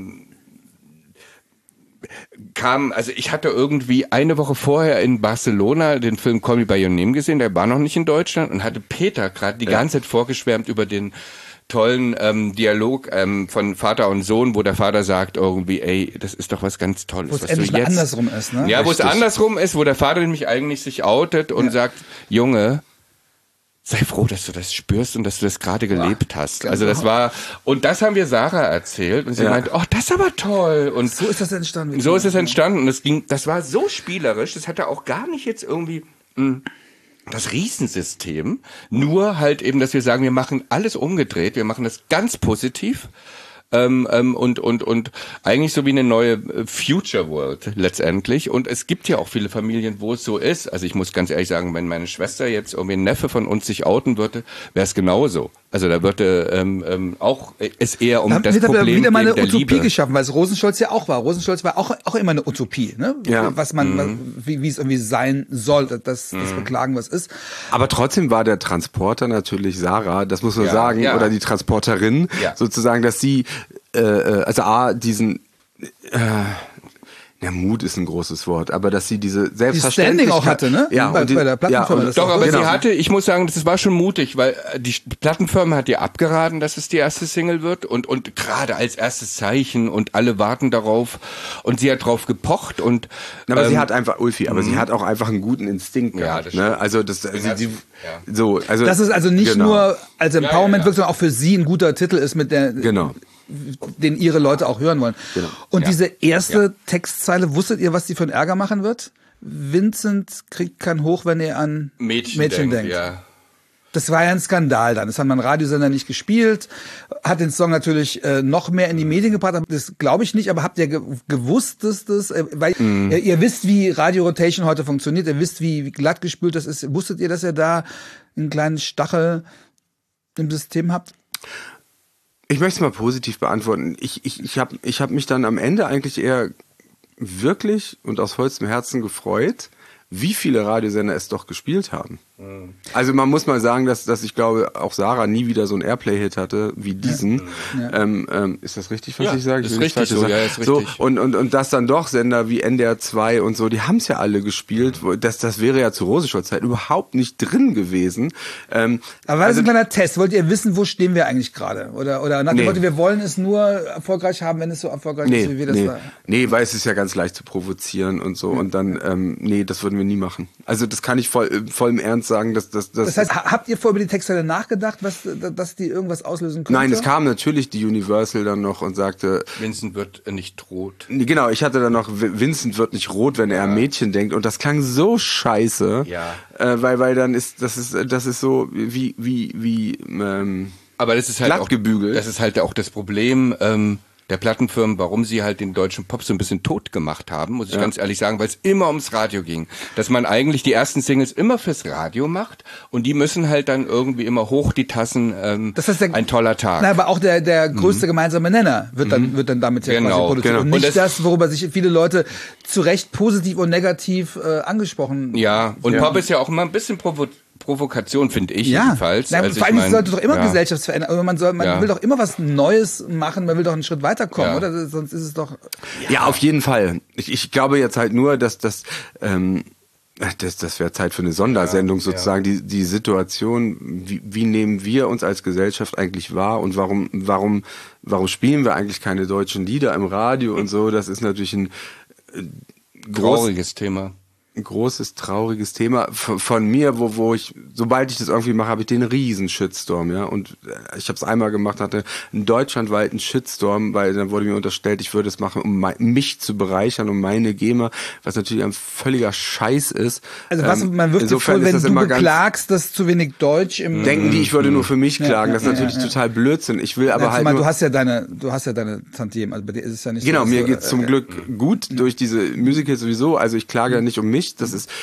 S1: also ich hatte irgendwie eine Woche vorher in Barcelona den Film Call Me By Your Name gesehen, der war noch nicht in Deutschland und hatte Peter gerade die ganze Zeit vorgeschwärmt über den tollen Dialog von Vater und Sohn, wo der Vater sagt irgendwie, ey, das ist doch was ganz Tolles.
S3: Wo es endlich mal andersrum ist, ne?
S1: Ja, wo es andersrum ist, wo der Vater nämlich eigentlich sich outet und sagt, Junge, sei froh, dass du das spürst und dass du das gerade gelebt hast. Also das war, und das haben wir Sarah erzählt und sie meint, oh, das ist aber toll. Und
S3: so ist das entstanden.
S1: So ist es entstanden und das war so spielerisch, das hatte auch gar nicht jetzt irgendwie das Riesensystem, nur halt eben, dass wir sagen, wir machen alles umgedreht, wir machen das ganz positiv und eigentlich so wie eine neue Future World letztendlich. Und es gibt ja auch viele Familien, wo es so ist. Also ich muss ganz ehrlich sagen, wenn meine Schwester jetzt irgendwie ein Neffe von uns sich outen würde, wäre es genauso. Also da würde auch es eher um das Problem
S3: wieder mal eine
S1: der
S3: Utopie
S1: Liebe
S3: geschaffen, weil es Rosenstolz ja auch war. Rosenstolz war auch immer eine Utopie, ne?
S2: Ja.
S3: Was man, wie es irgendwie sein soll, das Beklagen, was ist.
S2: Aber trotzdem war der Transporter natürlich Sarah, das muss man sagen, oder die Transporterin sozusagen, dass sie diesen Mut ist ein großes Wort, aber dass sie diese Selbstverständlichkeit
S3: Standing auch hatte, ne?
S2: Ja,
S3: bei der Plattenfirma.
S1: Doch, aber sie hatte, ich muss sagen, das war schon mutig, weil die Plattenfirma hat ihr abgeraten, dass es die erste Single wird und gerade als erstes Zeichen und alle warten darauf und sie hat drauf gepocht und
S2: aber sie hat einfach Ulfi, aber sie hat auch einfach einen guten Instinkt gehabt,
S1: das
S2: ne? Also das so, also
S3: das ist also nicht nur als Empowerment wirkt, sondern auch für sie ein guter Titel ist, mit der den ihre Leute auch hören wollen. Genau. Und diese erste Textzeile, wusstet ihr, was die für einen Ärger machen wird? Vincent kriegt keinen Hoch, wenn er an Mädchen denkt. Ja. Das war ja ein Skandal dann. Das haben dann Radiosender nicht gespielt, hat den Song natürlich noch mehr in die Medien gebracht. Das glaube ich nicht, aber habt ihr gewusst, dass das, weil ihr wisst, wie Radio Rotation heute funktioniert, ihr wisst, wie glatt gespült das ist. Wusstet ihr, dass ihr da einen kleinen Stachel im System habt?
S2: Ich möchte es mal positiv beantworten. Ich hab mich dann am Ende eigentlich eher wirklich und aus vollstem Herzen gefreut, wie viele Radiosender es doch gespielt haben. Also man muss mal sagen, dass ich glaube, auch Sarah nie wieder so einen Airplay-Hit hatte wie diesen. Ja. Ist das richtig, was ich sage?
S1: Ist richtig so, ja, ist richtig.
S2: So, und dass dann doch Sender wie NDR 2 und so, die haben es ja alle gespielt. Das wäre ja zu Rosenstolz-Zeit überhaupt nicht drin gewesen.
S3: Aber war das ein kleiner Test? Wollt ihr wissen, wo stehen wir eigentlich gerade? Oder nach dem Motto, wir wollen es nur erfolgreich haben, wenn es so erfolgreich ist, wie wir das war?
S2: Nee, weil es ist ja ganz leicht zu provozieren und so. Und dann, das würden wir nie machen. Also das kann ich voll im Ernst sagen, dass
S3: das heißt, habt ihr vorher über die Texte nachgedacht, dass die irgendwas auslösen könnte?
S2: Nein, es kam natürlich die Universal dann noch und sagte,
S1: Vincent wird nicht rot.
S2: Genau, ich hatte dann noch, Vincent wird nicht rot, wenn er an Mädchen denkt, und das klang so scheiße, weil dann das ist so wie
S1: aber das ist halt
S2: glatt gebügelt.
S1: Das ist halt auch das Problem, der Plattenfirmen, warum sie halt den deutschen Pop so ein bisschen tot gemacht haben, muss ich ganz ehrlich sagen, weil es immer ums Radio ging. Dass man eigentlich die ersten Singles immer fürs Radio macht und die müssen halt dann irgendwie immer hoch die Tassen, das heißt ein toller Tag.
S3: Na, aber auch der größte gemeinsame Nenner wird dann damit ja quasi produziert. Und nicht das, worüber sich viele Leute zu Recht positiv und negativ angesprochen.
S1: Ja, und Pop ist ja auch immer ein bisschen Provokation, finde ich jedenfalls.
S3: Ja, also vor allem sollte doch immer Gesellschaftsveränderung, also man will doch immer was Neues machen, man will doch einen Schritt weiterkommen, oder? Sonst ist es doch...
S2: Ja, auf jeden Fall. Ich glaube jetzt halt nur, dass Das wäre Zeit für eine Sondersendung sozusagen. Die Situation, wie nehmen wir uns als Gesellschaft eigentlich wahr und warum spielen wir eigentlich keine deutschen Lieder im Radio und so? Das ist natürlich ein
S1: trauriges Thema.
S2: Ein großes, trauriges Thema von mir, wo ich, sobald ich das irgendwie mache, habe ich den riesen Shitstorm, ja. Und ich habe es einmal gemacht, hatte einen deutschlandweiten Shitstorm, weil dann wurde mir unterstellt, ich würde es machen, um mich zu bereichern, um meine GEMA, was natürlich ein völliger Scheiß ist.
S3: Also man wirft dir vor, wenn du beklagst, dass zu wenig Deutsch im...
S2: Denken die, ich würde nur für mich klagen. Das ist natürlich total Blödsinn. Ich will aber halt
S3: du hast ja deine Tantiemen, also bei dir ist es ja nicht
S2: genau,
S3: so.
S2: Genau, mir geht's zum Glück gut durch diese Musicals sowieso, also ich klage ja nicht um mich.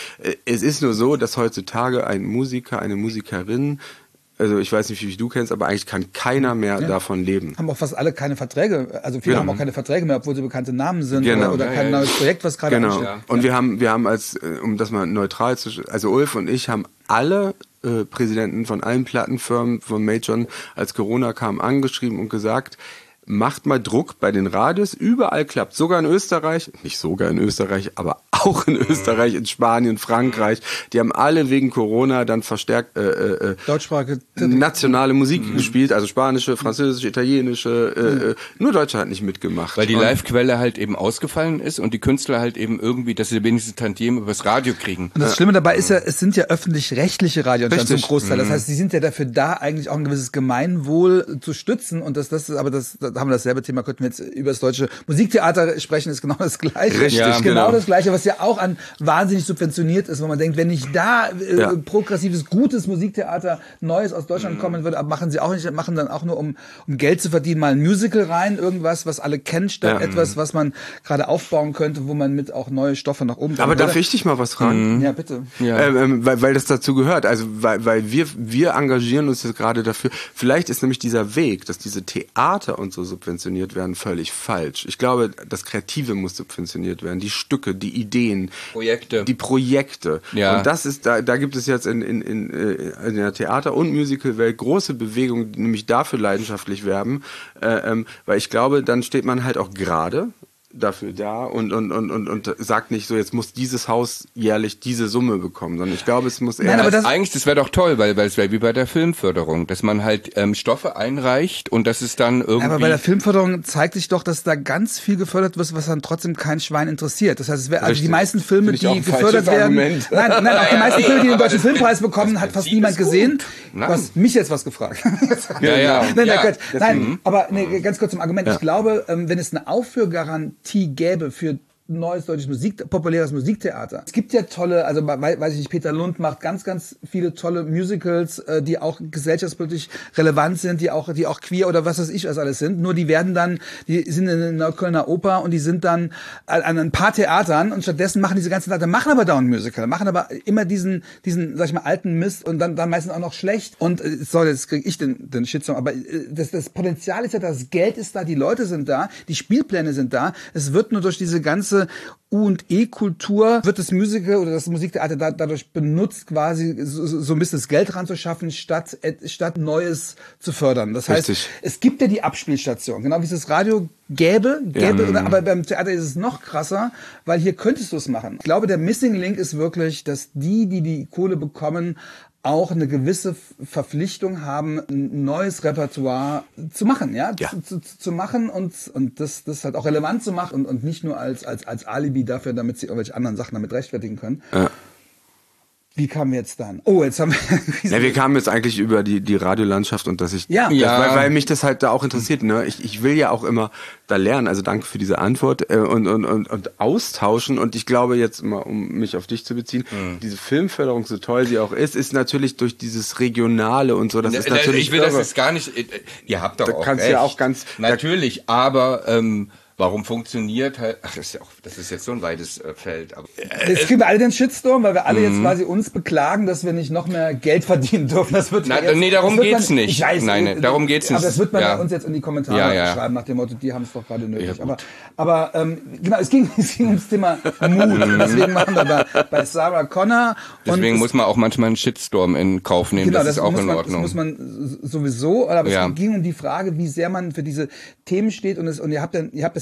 S2: Es ist nur so, dass heutzutage ein Musiker, eine Musikerin, also ich weiß nicht, wie du kennst, aber eigentlich kann keiner mehr davon leben.
S3: Haben auch fast alle keine Verträge, also viele haben auch keine Verträge mehr, obwohl sie bekannte Namen sind oder kein neues Projekt, was gerade
S2: ansteht. Und wir haben als, um das mal neutral zu, also Ulf und ich haben alle Präsidenten von allen Plattenfirmen, von Major, als Corona kam, angeschrieben und gesagt, macht mal Druck bei den Radios, überall klappt, sogar in Österreich, nicht sogar in Österreich, aber auch in Österreich, in Spanien, Frankreich, die haben alle wegen Corona dann verstärkt
S3: deutschsprachige
S2: nationale Musik gespielt, also spanische, französische, italienische, nur Deutschland hat nicht mitgemacht.
S1: Weil die Live-Quelle halt eben ausgefallen ist und die Künstler halt eben irgendwie, dass sie wenigstens Tantiemen übers Radio kriegen.
S3: Und das Schlimme dabei ist ja, es sind ja öffentlich-rechtliche Radioanstalten zum Großteil, das heißt, sie sind ja dafür da, eigentlich auch ein gewisses Gemeinwohl zu stützen und das haben wir dasselbe Thema, könnten wir jetzt über das deutsche Musiktheater sprechen, ist genau das Gleiche.
S2: Richtig,
S3: genau das Gleiche, was ja auch an wahnsinnig subventioniert ist, wo man denkt, wenn nicht da progressives, gutes Musiktheater Neues aus Deutschland kommen würde, aber machen sie auch nicht, machen dann auch nur, um Geld zu verdienen, mal ein Musical rein, irgendwas, was alle kennen, statt etwas, was man gerade aufbauen könnte, wo man mit auch neue Stoffe nach oben...
S2: Aber darf ich dich mal was fragen?
S3: Ja, bitte.
S2: Ja. Weil das dazu gehört, also weil wir engagieren uns jetzt gerade dafür, vielleicht ist nämlich dieser Weg, dass diese Theater und so subventioniert werden, völlig falsch. Ich glaube, das Kreative muss subventioniert werden, die Stücke, die Ideen, die Projekte.
S1: Ja.
S2: Und das ist, da gibt es jetzt in der Theater- und Musical-Welt große Bewegungen, die nämlich dafür leidenschaftlich werben, weil ich glaube, dann steht man halt auch gerade dafür da und sagt nicht so, jetzt muss dieses Haus jährlich diese Summe bekommen, sondern ich glaube, es muss eher...
S1: Nein, aber das wäre doch toll, weil es wäre wie bei der Filmförderung, dass man halt Stoffe einreicht und das ist dann irgendwie...
S3: Aber bei der Filmförderung zeigt sich doch, dass da ganz viel gefördert wird, was dann trotzdem kein Schwein interessiert. Das heißt, also die meisten Filme, die gefördert werden... Nein, auch die meisten Filme, die den Deutschen Filmpreis bekommen, hat fast niemand gesehen. Du hast mich jetzt was gefragt. Nein, aber ganz kurz zum Argument. Ich glaube, wenn es eine Aufführgarantie gäbe für neues deutsches populäres Musiktheater. Es gibt ja tolle, also weiß ich nicht, Peter Lund macht ganz, ganz viele tolle Musicals, die auch gesellschaftspolitisch relevant sind, die auch queer oder was weiß ich was alles sind. Nur die sind in der Kölner Oper und die sind dann an ein paar Theatern und stattdessen machen diese ganzen Theater, machen aber dauernd Musical, machen aber immer diesen, sag ich mal, alten Mist und dann meistens auch noch schlecht. Und jetzt kriege ich den Shitstorm, aber das Potenzial ist ja, das Geld ist da, die Leute sind da, die Spielpläne sind da. Es wird nur durch diese ganze U&E-Kultur wird das Musical oder das Musiktheater dadurch benutzt, quasi so ein bisschen das Geld ranzuschaffen, statt Neues zu fördern. Das heißt, es gibt ja die Abspielstation, genau wie es das Radio gäbe, aber beim Theater ist es noch krasser, weil hier könntest du es machen. Ich glaube, der Missing Link ist wirklich, dass die Kohle bekommen, auch eine gewisse Verpflichtung haben, ein neues Repertoire zu machen, zu machen und das halt auch relevant zu machen und nicht nur als Alibi dafür, damit sie irgendwelche anderen Sachen damit rechtfertigen können. Ja. Wie kamen wir jetzt dann? Oh, jetzt haben wir...
S2: wir kamen jetzt eigentlich über die Radiolandschaft und dass ich... Weil mich das halt da auch interessiert. Ne? Ich will ja auch immer da lernen. Also danke für diese Antwort und austauschen. Und ich glaube jetzt mal, um mich auf dich zu beziehen, diese Filmförderung, so toll sie auch ist natürlich durch dieses Regionale und so. Das ist natürlich...
S1: Ich will das jetzt gar nicht... Ihr habt doch
S2: da
S1: auch
S2: kannst
S1: recht.
S2: Ja auch ganz...
S1: Natürlich, aber... warum funktioniert halt, das ist jetzt so ein weites Feld. Aber,
S3: jetzt kriegen wir alle den Shitstorm, weil wir alle jetzt quasi uns beklagen, dass wir nicht noch mehr Geld verdienen dürfen. Das wird
S1: darum geht's nicht.
S3: Ich weiß,
S1: darum geht's nicht.
S3: Aber das wird man uns jetzt in die Kommentare schreiben, nach dem Motto, die haben es doch gerade nötig. Aber genau, es ging ums Thema Mut. Deswegen machen wir bei Sarah Connor.
S1: Deswegen muss man auch manchmal einen Shitstorm in Kauf nehmen. Genau, das ist auch in Ordnung.
S3: Das muss man sowieso. Aber es ging um die Frage, wie sehr man für diese Themen steht. Und ihr habt das ja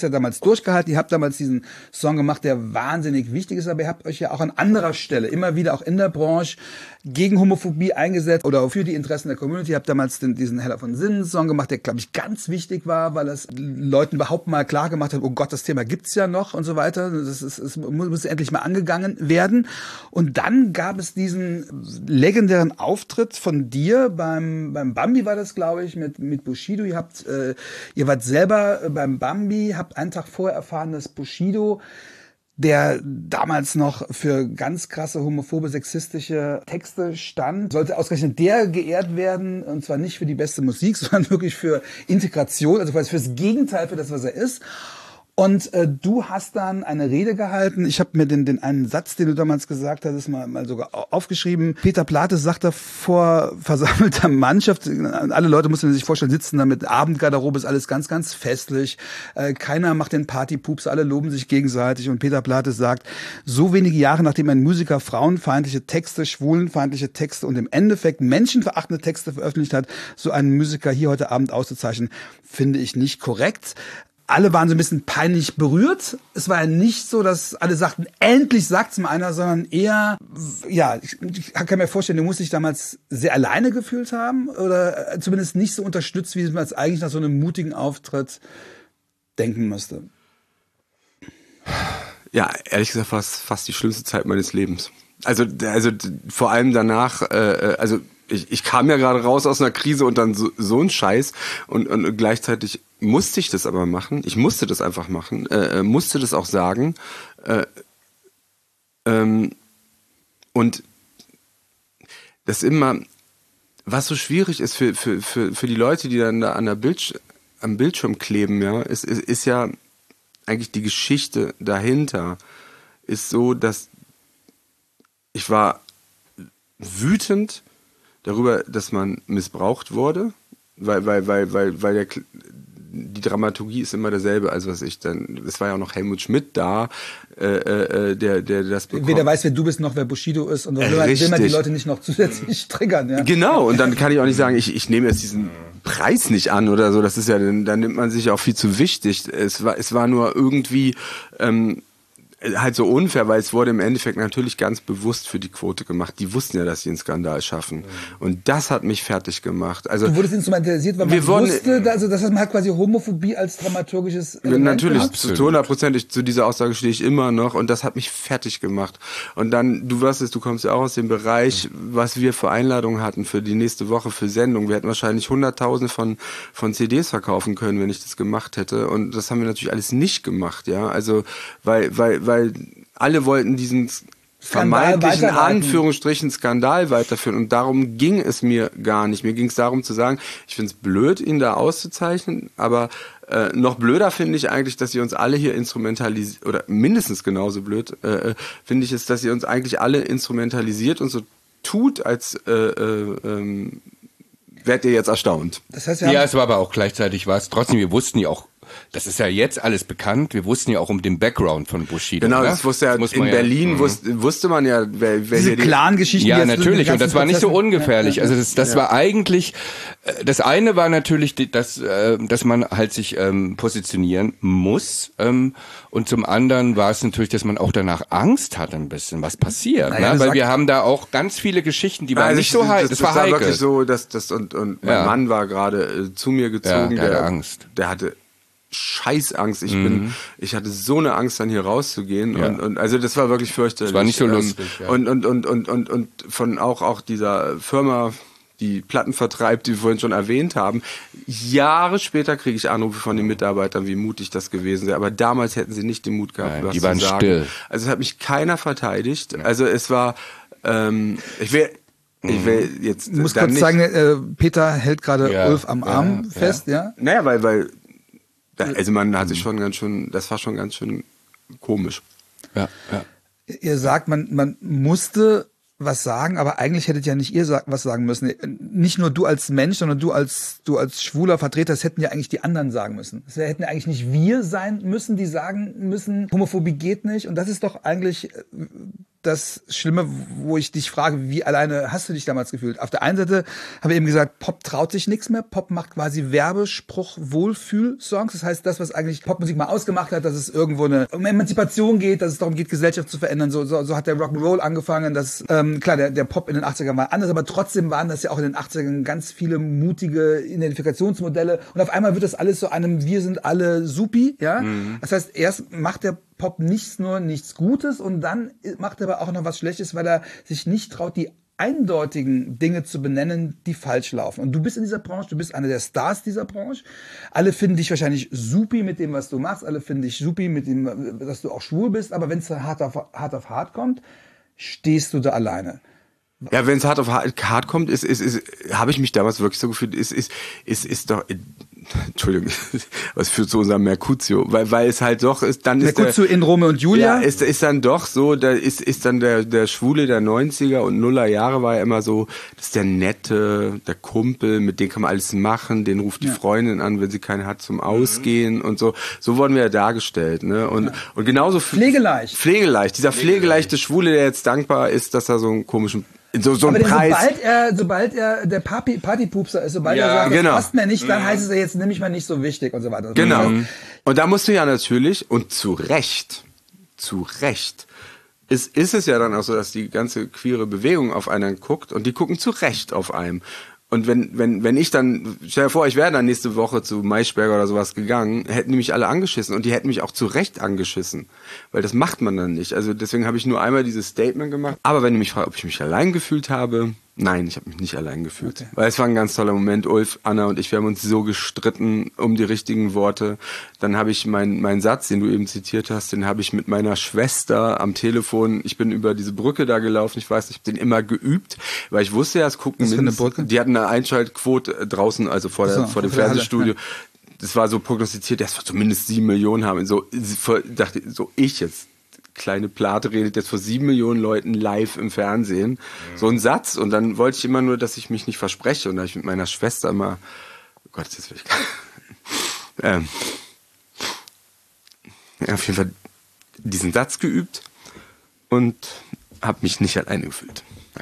S3: ja damals durchgehalten, ihr habt damals diesen Song gemacht, der wahnsinnig wichtig ist, aber ihr habt euch ja auch an anderer Stelle immer wieder auch in der Branche gegen Homophobie eingesetzt oder für die Interessen der Community. Ihr habt damals diesen Heller von Sinnen Song gemacht, der, glaube ich, ganz wichtig war, weil es Leuten überhaupt mal klar gemacht hat, oh Gott, das Thema gibt's ja noch und so weiter. Es muss endlich mal angegangen werden. Und dann gab es diesen legendären Auftritt von dir beim Bambi war das, glaube ich, mit Bushido. Ihr wart selber beim Bambi, habt einen Tag vorher erfahren, dass Bushido, der damals noch für ganz krasse homophobe, sexistische Texte stand, sollte ausgerechnet der geehrt werden, und zwar nicht für die beste Musik, sondern wirklich für Integration, also quasi fürs Gegenteil für das, was er ist. Und du hast dann eine Rede gehalten. Ich habe mir den einen Satz, den du damals gesagt hattest, mal sogar aufgeschrieben. Peter Plate sagte vor versammelter Mannschaft, alle Leute mussten sich vorstellen, sitzen da mit Abendgarderobe, ist alles ganz, ganz festlich. Keiner macht den Partypups, alle loben sich gegenseitig. Und Peter Plate sagt, so wenige Jahre nachdem ein Musiker frauenfeindliche Texte, schwulenfeindliche Texte und im Endeffekt menschenverachtende Texte veröffentlicht hat, so einen Musiker hier heute Abend auszuzeichnen, finde ich nicht korrekt. Alle waren so ein bisschen peinlich berührt. Es war ja nicht so, dass alle sagten, endlich sagt's mal einer, sondern eher, ja, ich kann mir vorstellen, du musst dich damals sehr alleine gefühlt haben oder zumindest nicht so unterstützt, wie man es eigentlich nach so einem mutigen Auftritt denken müsste.
S2: Ja, ehrlich gesagt war es fast die schlimmste Zeit meines Lebens. Also vor allem danach, ich kam ja gerade raus aus einer Krise und dann so ein Scheiß und gleichzeitig musste ich das aber machen. Ich musste das einfach machen, musste das auch sagen. Und das immer, was so schwierig ist für die Leute, die dann da am Bildschirm kleben, ja, ist ja eigentlich die Geschichte dahinter ist so, dass ich war wütend darüber, dass man missbraucht wurde, weil die Dramaturgie ist immer derselbe, also was ich dann, es war ja auch noch Helmut Schmidt da, der das bekommt.
S3: Weder weiß, wer du bist, noch wer Bushido ist und will man die Leute nicht noch zusätzlich triggern. Ja.
S2: Genau, und dann kann ich auch nicht sagen, ich nehme jetzt diesen Preis nicht an oder so, das ist ja, dann nimmt man sich auch viel zu wichtig. Es war nur irgendwie halt so unfair, weil es wurde im Endeffekt natürlich ganz bewusst für die Quote gemacht. Die wussten ja, dass sie einen Skandal schaffen. Und das hat mich fertig gemacht. Also,
S3: du wurdest instrumentalisiert, weil man wusste, also das heißt, man hat quasi Homophobie als dramaturgisches Element
S2: natürlich,
S3: gehabt?
S2: zu 100%, zu dieser Aussage stehe ich immer noch und das hat mich fertig gemacht. Und dann, du kommst ja auch aus dem Bereich, was wir für Einladungen hatten für die nächste Woche für Sendungen. Wir hätten wahrscheinlich 100.000 von CDs verkaufen können, wenn ich das gemacht hätte. Und das haben wir natürlich alles nicht gemacht, ja. Also, weil alle wollten diesen vermeintlichen Anführungsstrichen Skandal weiterführen und darum ging es mir gar nicht. Mir ging es darum zu sagen, ich finde es blöd, ihn da auszuzeichnen, aber noch blöder finde ich eigentlich, dass ihr uns alle hier instrumentalisiert, oder mindestens genauso blöd finde ich es, dass ihr uns eigentlich alle instrumentalisiert und so tut, als werdet ihr jetzt erstaunt.
S1: Das heißt, ja, es war aber auch gleichzeitig trotzdem, wir wussten ja auch, das ist ja jetzt alles bekannt. Wir wussten ja auch um den Background von Bushido.
S2: Genau, das wusste ja, in Berlin wusste man ja, wer
S3: diese
S2: hier
S3: Clan-Geschichten.
S1: Ja, natürlich. Und das war nicht so ungefährlich. Ja. Also das war eigentlich, das eine war natürlich, dass man halt sich positionieren muss. Und zum anderen war es natürlich, dass man auch danach Angst hatte ein bisschen, was passiert. Naja, ne? Weil wir haben da auch ganz viele Geschichten, die waren nicht so heikel. Das war heikel.
S2: Wirklich so, und mein Mann war gerade zu mir gezogen.
S1: Ja, der hatte Angst.
S2: Der hatte Scheißangst. Ich hatte so eine Angst, dann hier rauszugehen und also das war wirklich fürchterlich.
S1: Das war nicht so lustig. Ja.
S2: Und von auch dieser Firma, die Platten vertreibt, die wir vorhin schon erwähnt haben. Jahre später kriege ich Anrufe von den Mitarbeitern, wie mutig das gewesen wäre. Aber damals hätten sie nicht den Mut gehabt, was
S1: die waren
S2: zu sagen.
S1: Still.
S2: Also es hat mich keiner verteidigt. Ja. Also es war, ich will jetzt.
S3: Ich muss kurz sagen, Peter hält gerade Ulf am Arm fest, ja?
S2: Naja, weil also man hat sich schon ganz schön, das war schon ganz schön komisch.
S1: Ja.
S3: Ihr sagt, man musste was sagen, aber eigentlich hättet ja nicht ihr was sagen müssen. Nicht nur du als Mensch, sondern du als schwuler Vertreter, das hätten ja eigentlich die anderen sagen müssen. Das hätten ja eigentlich nicht wir sein müssen, die sagen müssen, Homophobie geht nicht. Und das ist doch eigentlich das Schlimme, wo ich dich frage, wie alleine hast du dich damals gefühlt? Auf der einen Seite haben wir eben gesagt, Pop traut sich nichts mehr. Pop macht quasi Werbespruch-Wohlfühl-Songs. Das heißt, das, was eigentlich Popmusik mal ausgemacht hat, dass es irgendwo um Emanzipation geht, dass es darum geht, Gesellschaft zu verändern. So hat der Rock'n'Roll angefangen. Klar, der Pop in den 80ern war anders, aber trotzdem waren das ja auch in den 80ern ganz viele mutige Identifikationsmodelle. Und auf einmal wird das alles so einem Wir sind alle supi, ja? Das heißt, erst macht der Pop nichts Gutes und dann macht er aber auch noch was Schlechtes, weil er sich nicht traut, die eindeutigen Dinge zu benennen, die falsch laufen. Und du bist in dieser Branche, du bist einer der Stars dieser Branche. Alle finden dich wahrscheinlich supi mit dem, was du machst. Alle finden dich supi mit dem, dass du auch schwul bist. Aber wenn es hart auf hart kommt, stehst du da alleine.
S2: Ja, wenn es hart auf hart kommt, habe ich mich damals wirklich so gefühlt, ist doch, Entschuldigung, was führt zu unserem Mercutio, weil es halt doch ist, dann ist
S3: Mercutio in Romeo und Julia.
S2: Ja, ist dann doch so, da ist dann der Schwule der 90er und Nuller Jahre war ja immer so, das ist der Nette, der Kumpel, mit dem kann man alles machen, den ruft die Freundin an, wenn sie keinen hat zum Ausgehen und so. So wurden wir ja dargestellt, ne? Und genauso
S3: Pflegeleicht.
S2: Dieser pflegeleichte Schwule, der jetzt dankbar ist, dass er so einen komischen so ein Preis.
S3: Sobald er der Partypupser ist, sobald er sagt, das passt mir nicht, dann heißt es ja jetzt nämlich mal nicht so wichtig und so weiter.
S2: Genau. Und da musst du ja natürlich, und zu Recht, ist es ja dann auch so, dass die ganze queere Bewegung auf einen guckt und die gucken zu Recht auf einem. Und wenn ich dann, stell dir vor, ich wäre dann nächste Woche zu Maischberger oder sowas gegangen, hätten die mich alle angeschissen und die hätten mich auch zu Recht angeschissen. Weil das macht man dann nicht. Also deswegen habe ich nur einmal dieses Statement gemacht. Aber wenn du mich fragst, ob ich mich allein gefühlt habe, nein, ich habe mich nicht allein gefühlt. Okay. Weil es war ein ganz toller Moment. Ulf, Anna und ich, wir haben uns so gestritten um die richtigen Worte. Dann habe ich meinen Satz, den du eben zitiert hast, den habe ich mit meiner Schwester am Telefon, ich bin über diese Brücke da gelaufen, ich weiß nicht, ich habe den immer geübt, weil ich wusste ja, es gucken die hatten eine Einschaltquote draußen, also vor dem Fernsehstudio. Ja. Das war so prognostiziert, das wird zumindest 7 Millionen haben. So dachte so, ich jetzt, kleine Plate, redet jetzt vor 7 Millionen Leuten live im Fernsehen. So ein Satz. Und dann wollte ich immer nur, dass ich mich nicht verspreche. Und da habe ich mit meiner Schwester immer, oh Gott, jetzt will ich ja, auf jeden Fall diesen Satz geübt und habe mich nicht alleine gefühlt. Nein.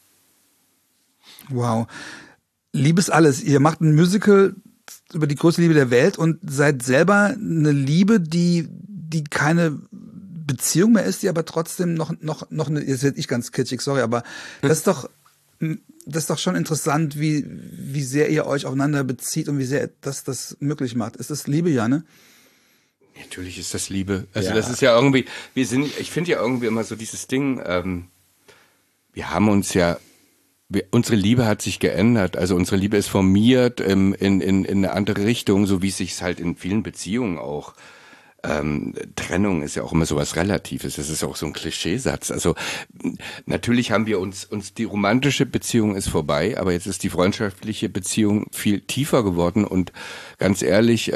S3: Wow. Liebe ist alles. Ihr macht ein Musical über die größte Liebe der Welt und seid selber eine Liebe, die keine Beziehung mehr ist, die aber trotzdem noch eine, jetzt werde ich ganz kitschig, sorry, aber das ist doch schon interessant, wie sehr ihr euch aufeinander bezieht und wie sehr das möglich macht. Ist das Liebe, ja, ne?
S1: Natürlich ist das Liebe. Also das ist ja irgendwie, ich finde ja irgendwie immer so dieses Ding, wir haben uns ja, unsere Liebe hat sich geändert, also unsere Liebe ist formiert in eine andere Richtung, so wie es sich halt in vielen Beziehungen auch Trennung ist ja auch immer sowas Relatives. Das ist auch so ein Klischeesatz. Also natürlich haben wir uns die romantische Beziehung ist vorbei, aber jetzt ist die freundschaftliche Beziehung viel tiefer geworden und ganz ehrlich,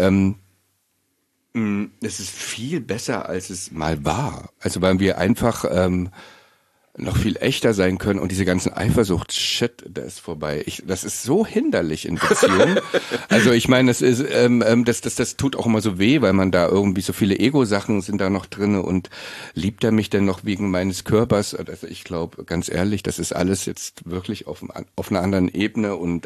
S1: es ist viel besser, als es mal war. Also weil wir einfach noch viel echter sein können und diese ganzen Eifersucht-Shit, der ist vorbei. Das ist so hinderlich in Beziehungen. Also ich meine, das ist, das tut auch immer so weh, weil man da irgendwie so viele Ego-Sachen sind da noch drinne und liebt er mich denn noch wegen meines Körpers? Also ich glaube, ganz ehrlich, das ist alles jetzt wirklich auf einer anderen Ebene und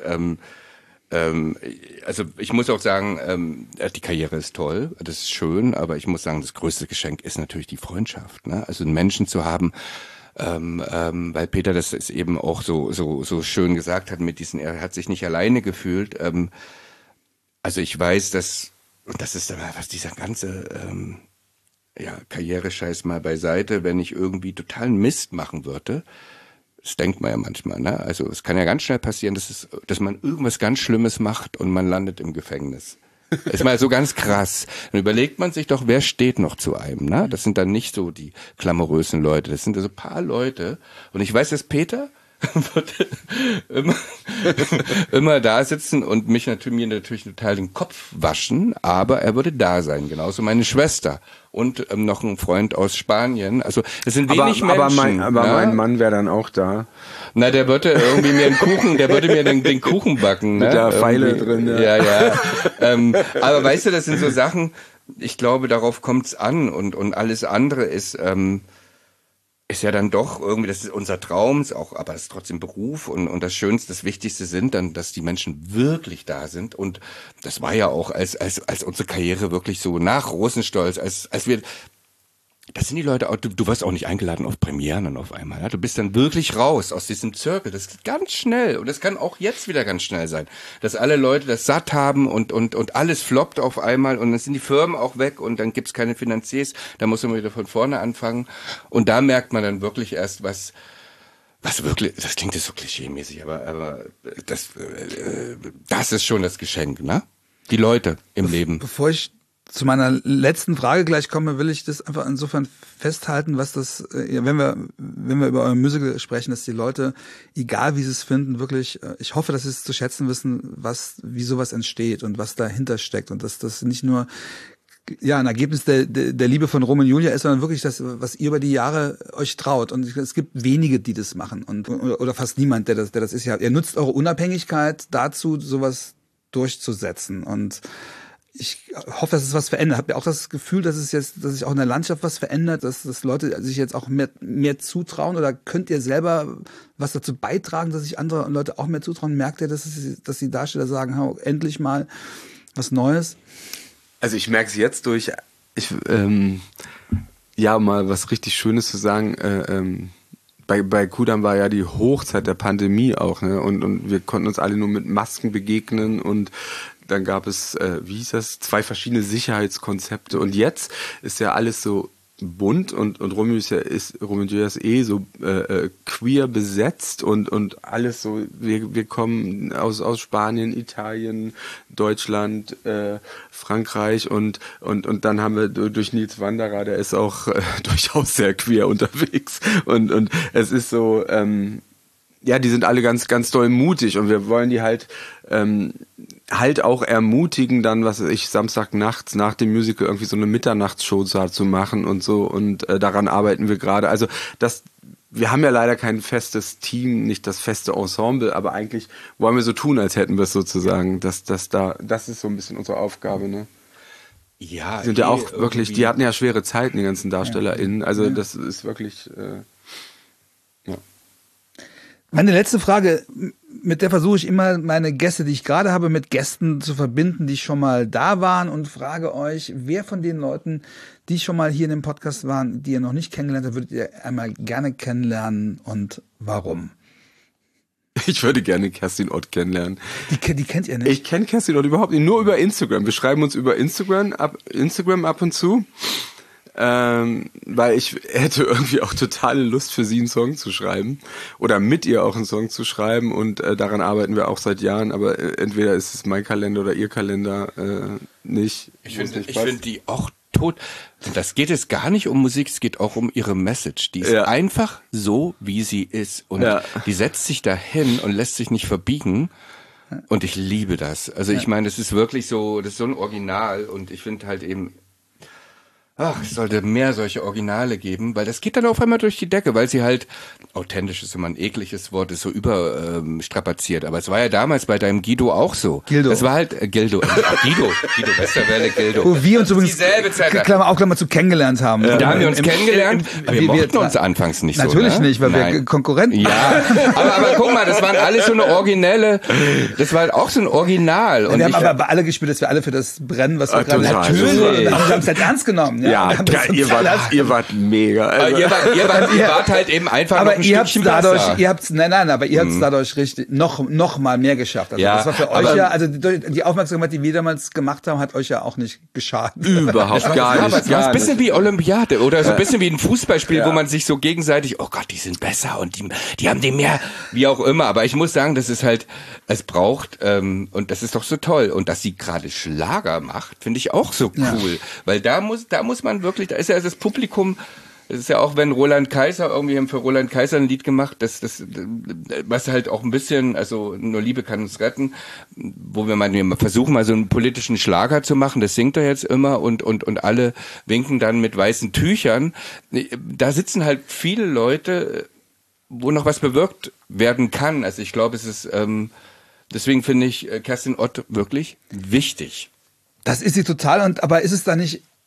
S1: also ich muss auch sagen, die Karriere ist toll, das ist schön, aber ich muss sagen, das größte Geschenk ist natürlich die Freundschaft, ne? Also einen Menschen zu haben, weil Peter das ist eben auch so schön gesagt hat er hat sich nicht alleine gefühlt. Also ich weiß, und das ist dann was dieser ganze Karrierescheiß mal beiseite, wenn ich irgendwie totalen Mist machen würde. Das denkt man ja manchmal, ne? Also es kann ja ganz schnell passieren, dass man irgendwas ganz Schlimmes macht und man landet im Gefängnis. Ist mal so ganz krass. Dann überlegt man sich doch, wer steht noch zu einem, ne? Das sind dann nicht so die glamourösen Leute, das sind so ein paar Leute. Und ich weiß, dass Peter wird immer da sitzen und mir natürlich total den Kopf waschen, aber er würde da sein, genauso meine Schwester und noch ein Freund aus Spanien. Also es sind wenig Menschen.
S2: Aber mein Mann wäre dann auch da.
S1: Na, der würde irgendwie mir den Kuchen backen.
S2: Mit der Pfeile drin.
S1: Ja. Aber weißt du, das sind so Sachen, ich glaube, darauf kommt's an und alles andere ist, ist ja dann doch irgendwie, das ist unser Traum, ist auch, aber es ist trotzdem Beruf und das Schönste, das Wichtigste sind dann, dass die Menschen wirklich da sind und das war ja auch als unsere Karriere wirklich so nach Rosenstolz, als wir, das sind die Leute auch, du wirst auch nicht eingeladen auf Premieren dann auf einmal, ja? Du bist dann wirklich raus aus diesem Zirkel, das geht ganz schnell und das kann auch jetzt wieder ganz schnell sein, dass alle Leute das satt haben und alles floppt auf einmal und dann sind die Firmen auch weg und dann gibt's keine Finanziers, da muss man wieder von vorne anfangen und da merkt man dann wirklich erst, was wirklich, das klingt jetzt so klischee-mäßig, aber das ist schon das Geschenk, ne? Die Leute im Leben.
S3: Bevor ich zu meiner letzten Frage gleich komme, will ich das einfach insofern festhalten, was das, wenn wir über euer Musical sprechen, dass die Leute, egal wie sie es finden, wirklich, ich hoffe, dass sie es zu schätzen wissen, wie sowas entsteht und was dahinter steckt und dass das nicht nur ein Ergebnis der Liebe von Rom und Julia ist, sondern wirklich das, was ihr über die Jahre euch traut. Und es gibt wenige, die das machen oder fast niemand, der das ist. Ihr nutzt eure Unabhängigkeit dazu, sowas durchzusetzen und ich hoffe, dass es was verändert. Habt ihr auch das Gefühl, dass sich auch in der Landschaft was verändert, dass Leute sich jetzt auch mehr zutrauen? Oder könnt ihr selber was dazu beitragen, dass sich andere Leute auch mehr zutrauen? Merkt ihr, dass die Darsteller sagen, endlich mal was Neues?
S2: Also ich merke es jetzt mal was richtig Schönes zu sagen, bei Kudamm war ja die Hochzeit der Pandemie auch, ne? Und wir konnten uns alle nur mit Masken begegnen und dann gab es, 2 verschiedene Sicherheitskonzepte und jetzt ist ja alles so bunt und Romeo und Julia ist so queer besetzt und alles so, wir kommen aus Spanien, Italien, Deutschland, Frankreich und dann haben wir durch Nils Wanderer, der ist auch durchaus sehr queer unterwegs und es ist so, die sind alle ganz, ganz doll mutig und wir wollen die halt auch ermutigen, dann, Samstagnachts nach dem Musical irgendwie so eine Mitternachtsshow zu machen und so und daran arbeiten wir gerade. Also wir haben ja leider kein festes Team, nicht das feste Ensemble, aber eigentlich wollen wir so tun, als hätten wir es sozusagen. Das ist so ein bisschen unsere Aufgabe, ne?
S1: Ja,
S2: die sind ja auch wirklich, die hatten ja schwere Zeiten, die ganzen DarstellerInnen. Also das ist wirklich, ja.
S3: Meine letzte Frage, mit der versuche ich immer meine Gäste, die ich gerade habe, mit Gästen zu verbinden, die schon mal da waren und frage euch, wer von den Leuten, die schon mal hier in dem Podcast waren, die ihr noch nicht kennengelernt habt, würdet ihr einmal gerne kennenlernen und warum?
S2: Ich würde gerne Kerstin Ott kennenlernen.
S3: Die kennt ihr nicht?
S2: Ich kenne Kerstin Ott überhaupt nicht, nur über Instagram. Wir schreiben uns über Instagram ab und zu. Weil ich hätte irgendwie auch totale Lust für sie einen Song zu schreiben oder mit ihr auch einen Song zu schreiben und daran arbeiten wir auch seit Jahren, aber entweder ist es mein Kalender oder ihr Kalender nicht.
S1: Ich finde die auch tot. Das geht jetzt gar nicht um Musik, es geht auch um ihre Message. Die ist einfach so, wie sie ist und die setzt sich dahin und lässt sich nicht verbiegen. Und ich liebe das. Also ich meine, das ist wirklich so, das ist so ein Original und ich finde halt eben, es sollte mehr solche Originale geben, weil das geht dann auf einmal durch die Decke, weil sie halt, authentisch ist immer ein ekliges Wort, ist so überstrapaziert, aber es war ja damals bei deinem Guido auch so.
S3: Gildo.
S1: Das war halt, Guido Westerwelle, Gildo.
S3: Wo wir uns übrigens,
S1: dieselbe Zeit,
S3: Klammer zu kennengelernt haben.
S1: Da haben wir uns kennengelernt, aber wir mochten uns anfangs nicht so.
S3: Natürlich nicht, weil
S1: Nein.
S3: wir Konkurrenten
S1: Ja, aber guck mal, das waren alles so eine originelle, das war halt auch so ein Original. Und
S3: wir haben aber alle gespielt, dass wir alle für das brennen, was wir gerade
S1: natürlich.
S3: Wir haben es halt ernst genommen.
S2: Ja, ihr wart mega. Also.
S1: Ihr wart halt eben einfach
S3: aber
S1: noch ein
S3: ihr habt's
S1: Stückchen
S3: dadurch,
S1: besser.
S3: aber ihr habt's dadurch richtig noch mal mehr geschafft. Also
S1: Ja,
S3: das war für euch also die Aufmerksamkeit, die wir damals gemacht haben, hat euch ja auch nicht geschadet.
S2: Überhaupt gar nicht.
S1: Es war ein bisschen wie Olympiade oder so ein bisschen wie ein Fußballspiel, wo man sich so gegenseitig, oh Gott, die sind besser und die haben den mehr, wie auch immer. Aber ich muss sagen, das ist halt, es braucht, und das ist doch so toll. Und dass sie gerade Schlager macht, finde ich auch so cool. Weil da muss man wirklich, da ist ja das Publikum, es ist ja auch, wenn Roland Kaiser, irgendwie haben für Roland Kaiser ein Lied gemacht, was halt auch ein bisschen, also nur Liebe kann uns retten, wo wir versuchen mal so einen politischen Schlager zu machen, das singt er jetzt immer und alle winken dann mit weißen Tüchern. Da sitzen halt viele Leute, wo noch was bewirkt werden kann. Also ich glaube, es ist, deswegen finde ich Kerstin Ott wirklich wichtig.
S3: Das ist sie total, aber ist es da nicht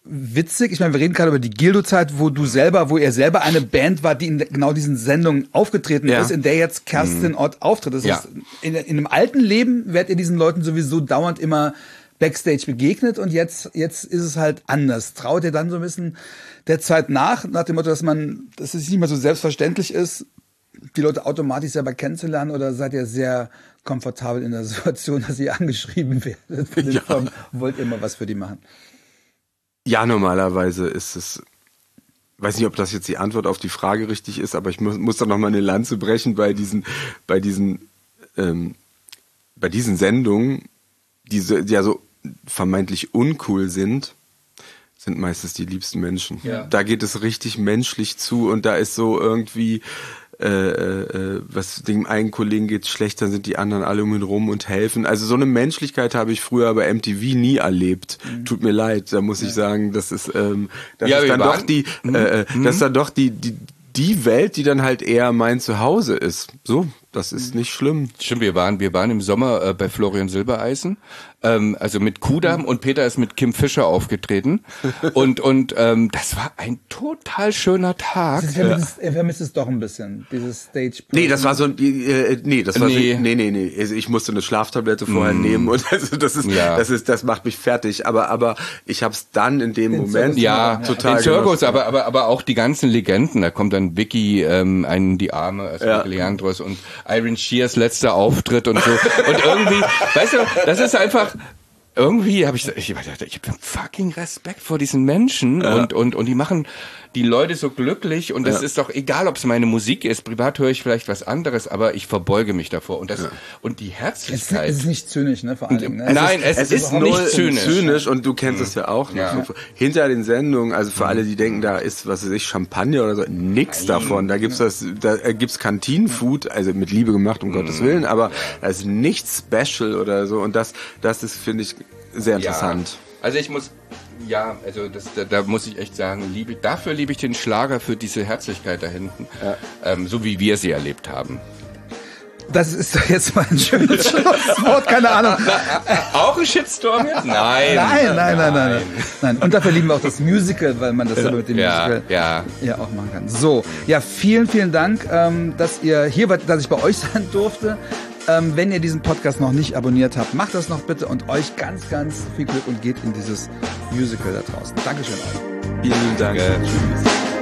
S3: witzig. Ich meine, wir reden gerade über die Gildo-Zeit, wo ihr selber eine Band war, die in genau diesen Sendungen aufgetreten ist, in der jetzt Kerstin Ott auftritt. Das ist in einem alten Leben werdet ihr diesen Leuten sowieso dauernd immer Backstage begegnet und jetzt ist es halt anders. Traut ihr dann so ein bisschen der Zeit nach dem Motto, dass es nicht mehr so selbstverständlich ist, die Leute automatisch selber kennenzulernen, oder seid ihr sehr komfortabel in der Situation, dass ihr angeschrieben werdet für den Song? Wollt ihr mal was für die machen?
S2: Ja, normalerweise ist es, weiß nicht, ob das jetzt die Antwort auf die Frage richtig ist, aber ich muss da noch mal eine Lanze brechen bei diesen Sendungen, die ja so vermeintlich uncool sind meistens die liebsten Menschen. Ja. Da geht es richtig menschlich zu und da ist so irgendwie, was dem einen Kollegen geht schlecht, dann sind die anderen alle um ihn rum und helfen. Also so eine Menschlichkeit habe ich früher bei MTV nie erlebt. Tut mir leid, da muss ich sagen, das ist dann doch die Welt, die dann halt eher mein Zuhause ist. So, das ist nicht schlimm.
S1: Stimmt, wir waren im Sommer bei Florian Silbereisen, also mit Kudam, und Peter ist mit Kim Fischer aufgetreten und das war ein total schöner Tag.
S3: Er vermisst es doch ein bisschen, dieses Stage.
S2: Nee, das war so ich musste eine Schlaftablette vorher nehmen und das macht mich fertig, aber ich hab's dann in dem Moment
S1: total Circus, aber auch die ganzen Legenden, da kommt dann Vicky in die Arme, also Leandros und Irene Shears letzter Auftritt und so. Und irgendwie, weißt du, das ist einfach, irgendwie habe ich hab fucking Respekt vor diesen Menschen und die machen die Leute so glücklich und es ist doch egal, ob es meine Musik ist, privat höre ich vielleicht was anderes, aber ich verbeuge mich davor und und die Herzlichkeit.
S3: Es ist nicht zynisch, ne, vor allen Dingen. Ne?
S1: Nein, es ist nicht zynisch
S2: und du kennst es ja auch. Ja. So, hinter den Sendungen, also für alle, die denken, da ist, was weiß ich, Champagner oder so, nix davon. Da gibt's Kantinenfood, also mit Liebe gemacht, um Gottes Willen, aber da ist nichts special oder so und das ist, finde ich, sehr interessant.
S1: Also da muss ich echt sagen, dafür liebe ich den Schlager, für diese Herzlichkeit da hinten, so wie wir sie erlebt haben.
S3: Das ist doch jetzt mal ein schönes Schlusswort, keine Ahnung.
S1: Auch ein Shitstorm jetzt?
S3: Nein. Und dafür lieben wir auch das Musical, weil man das mit dem Musical auch machen kann. So, vielen, vielen Dank, dass ihr hier wart, dass ich bei euch sein durfte. Wenn ihr diesen Podcast noch nicht abonniert habt, macht das noch bitte und euch ganz, ganz viel Glück und geht in dieses Musical da draußen. Dankeschön euch.
S2: Vielen Dank. Tschüss.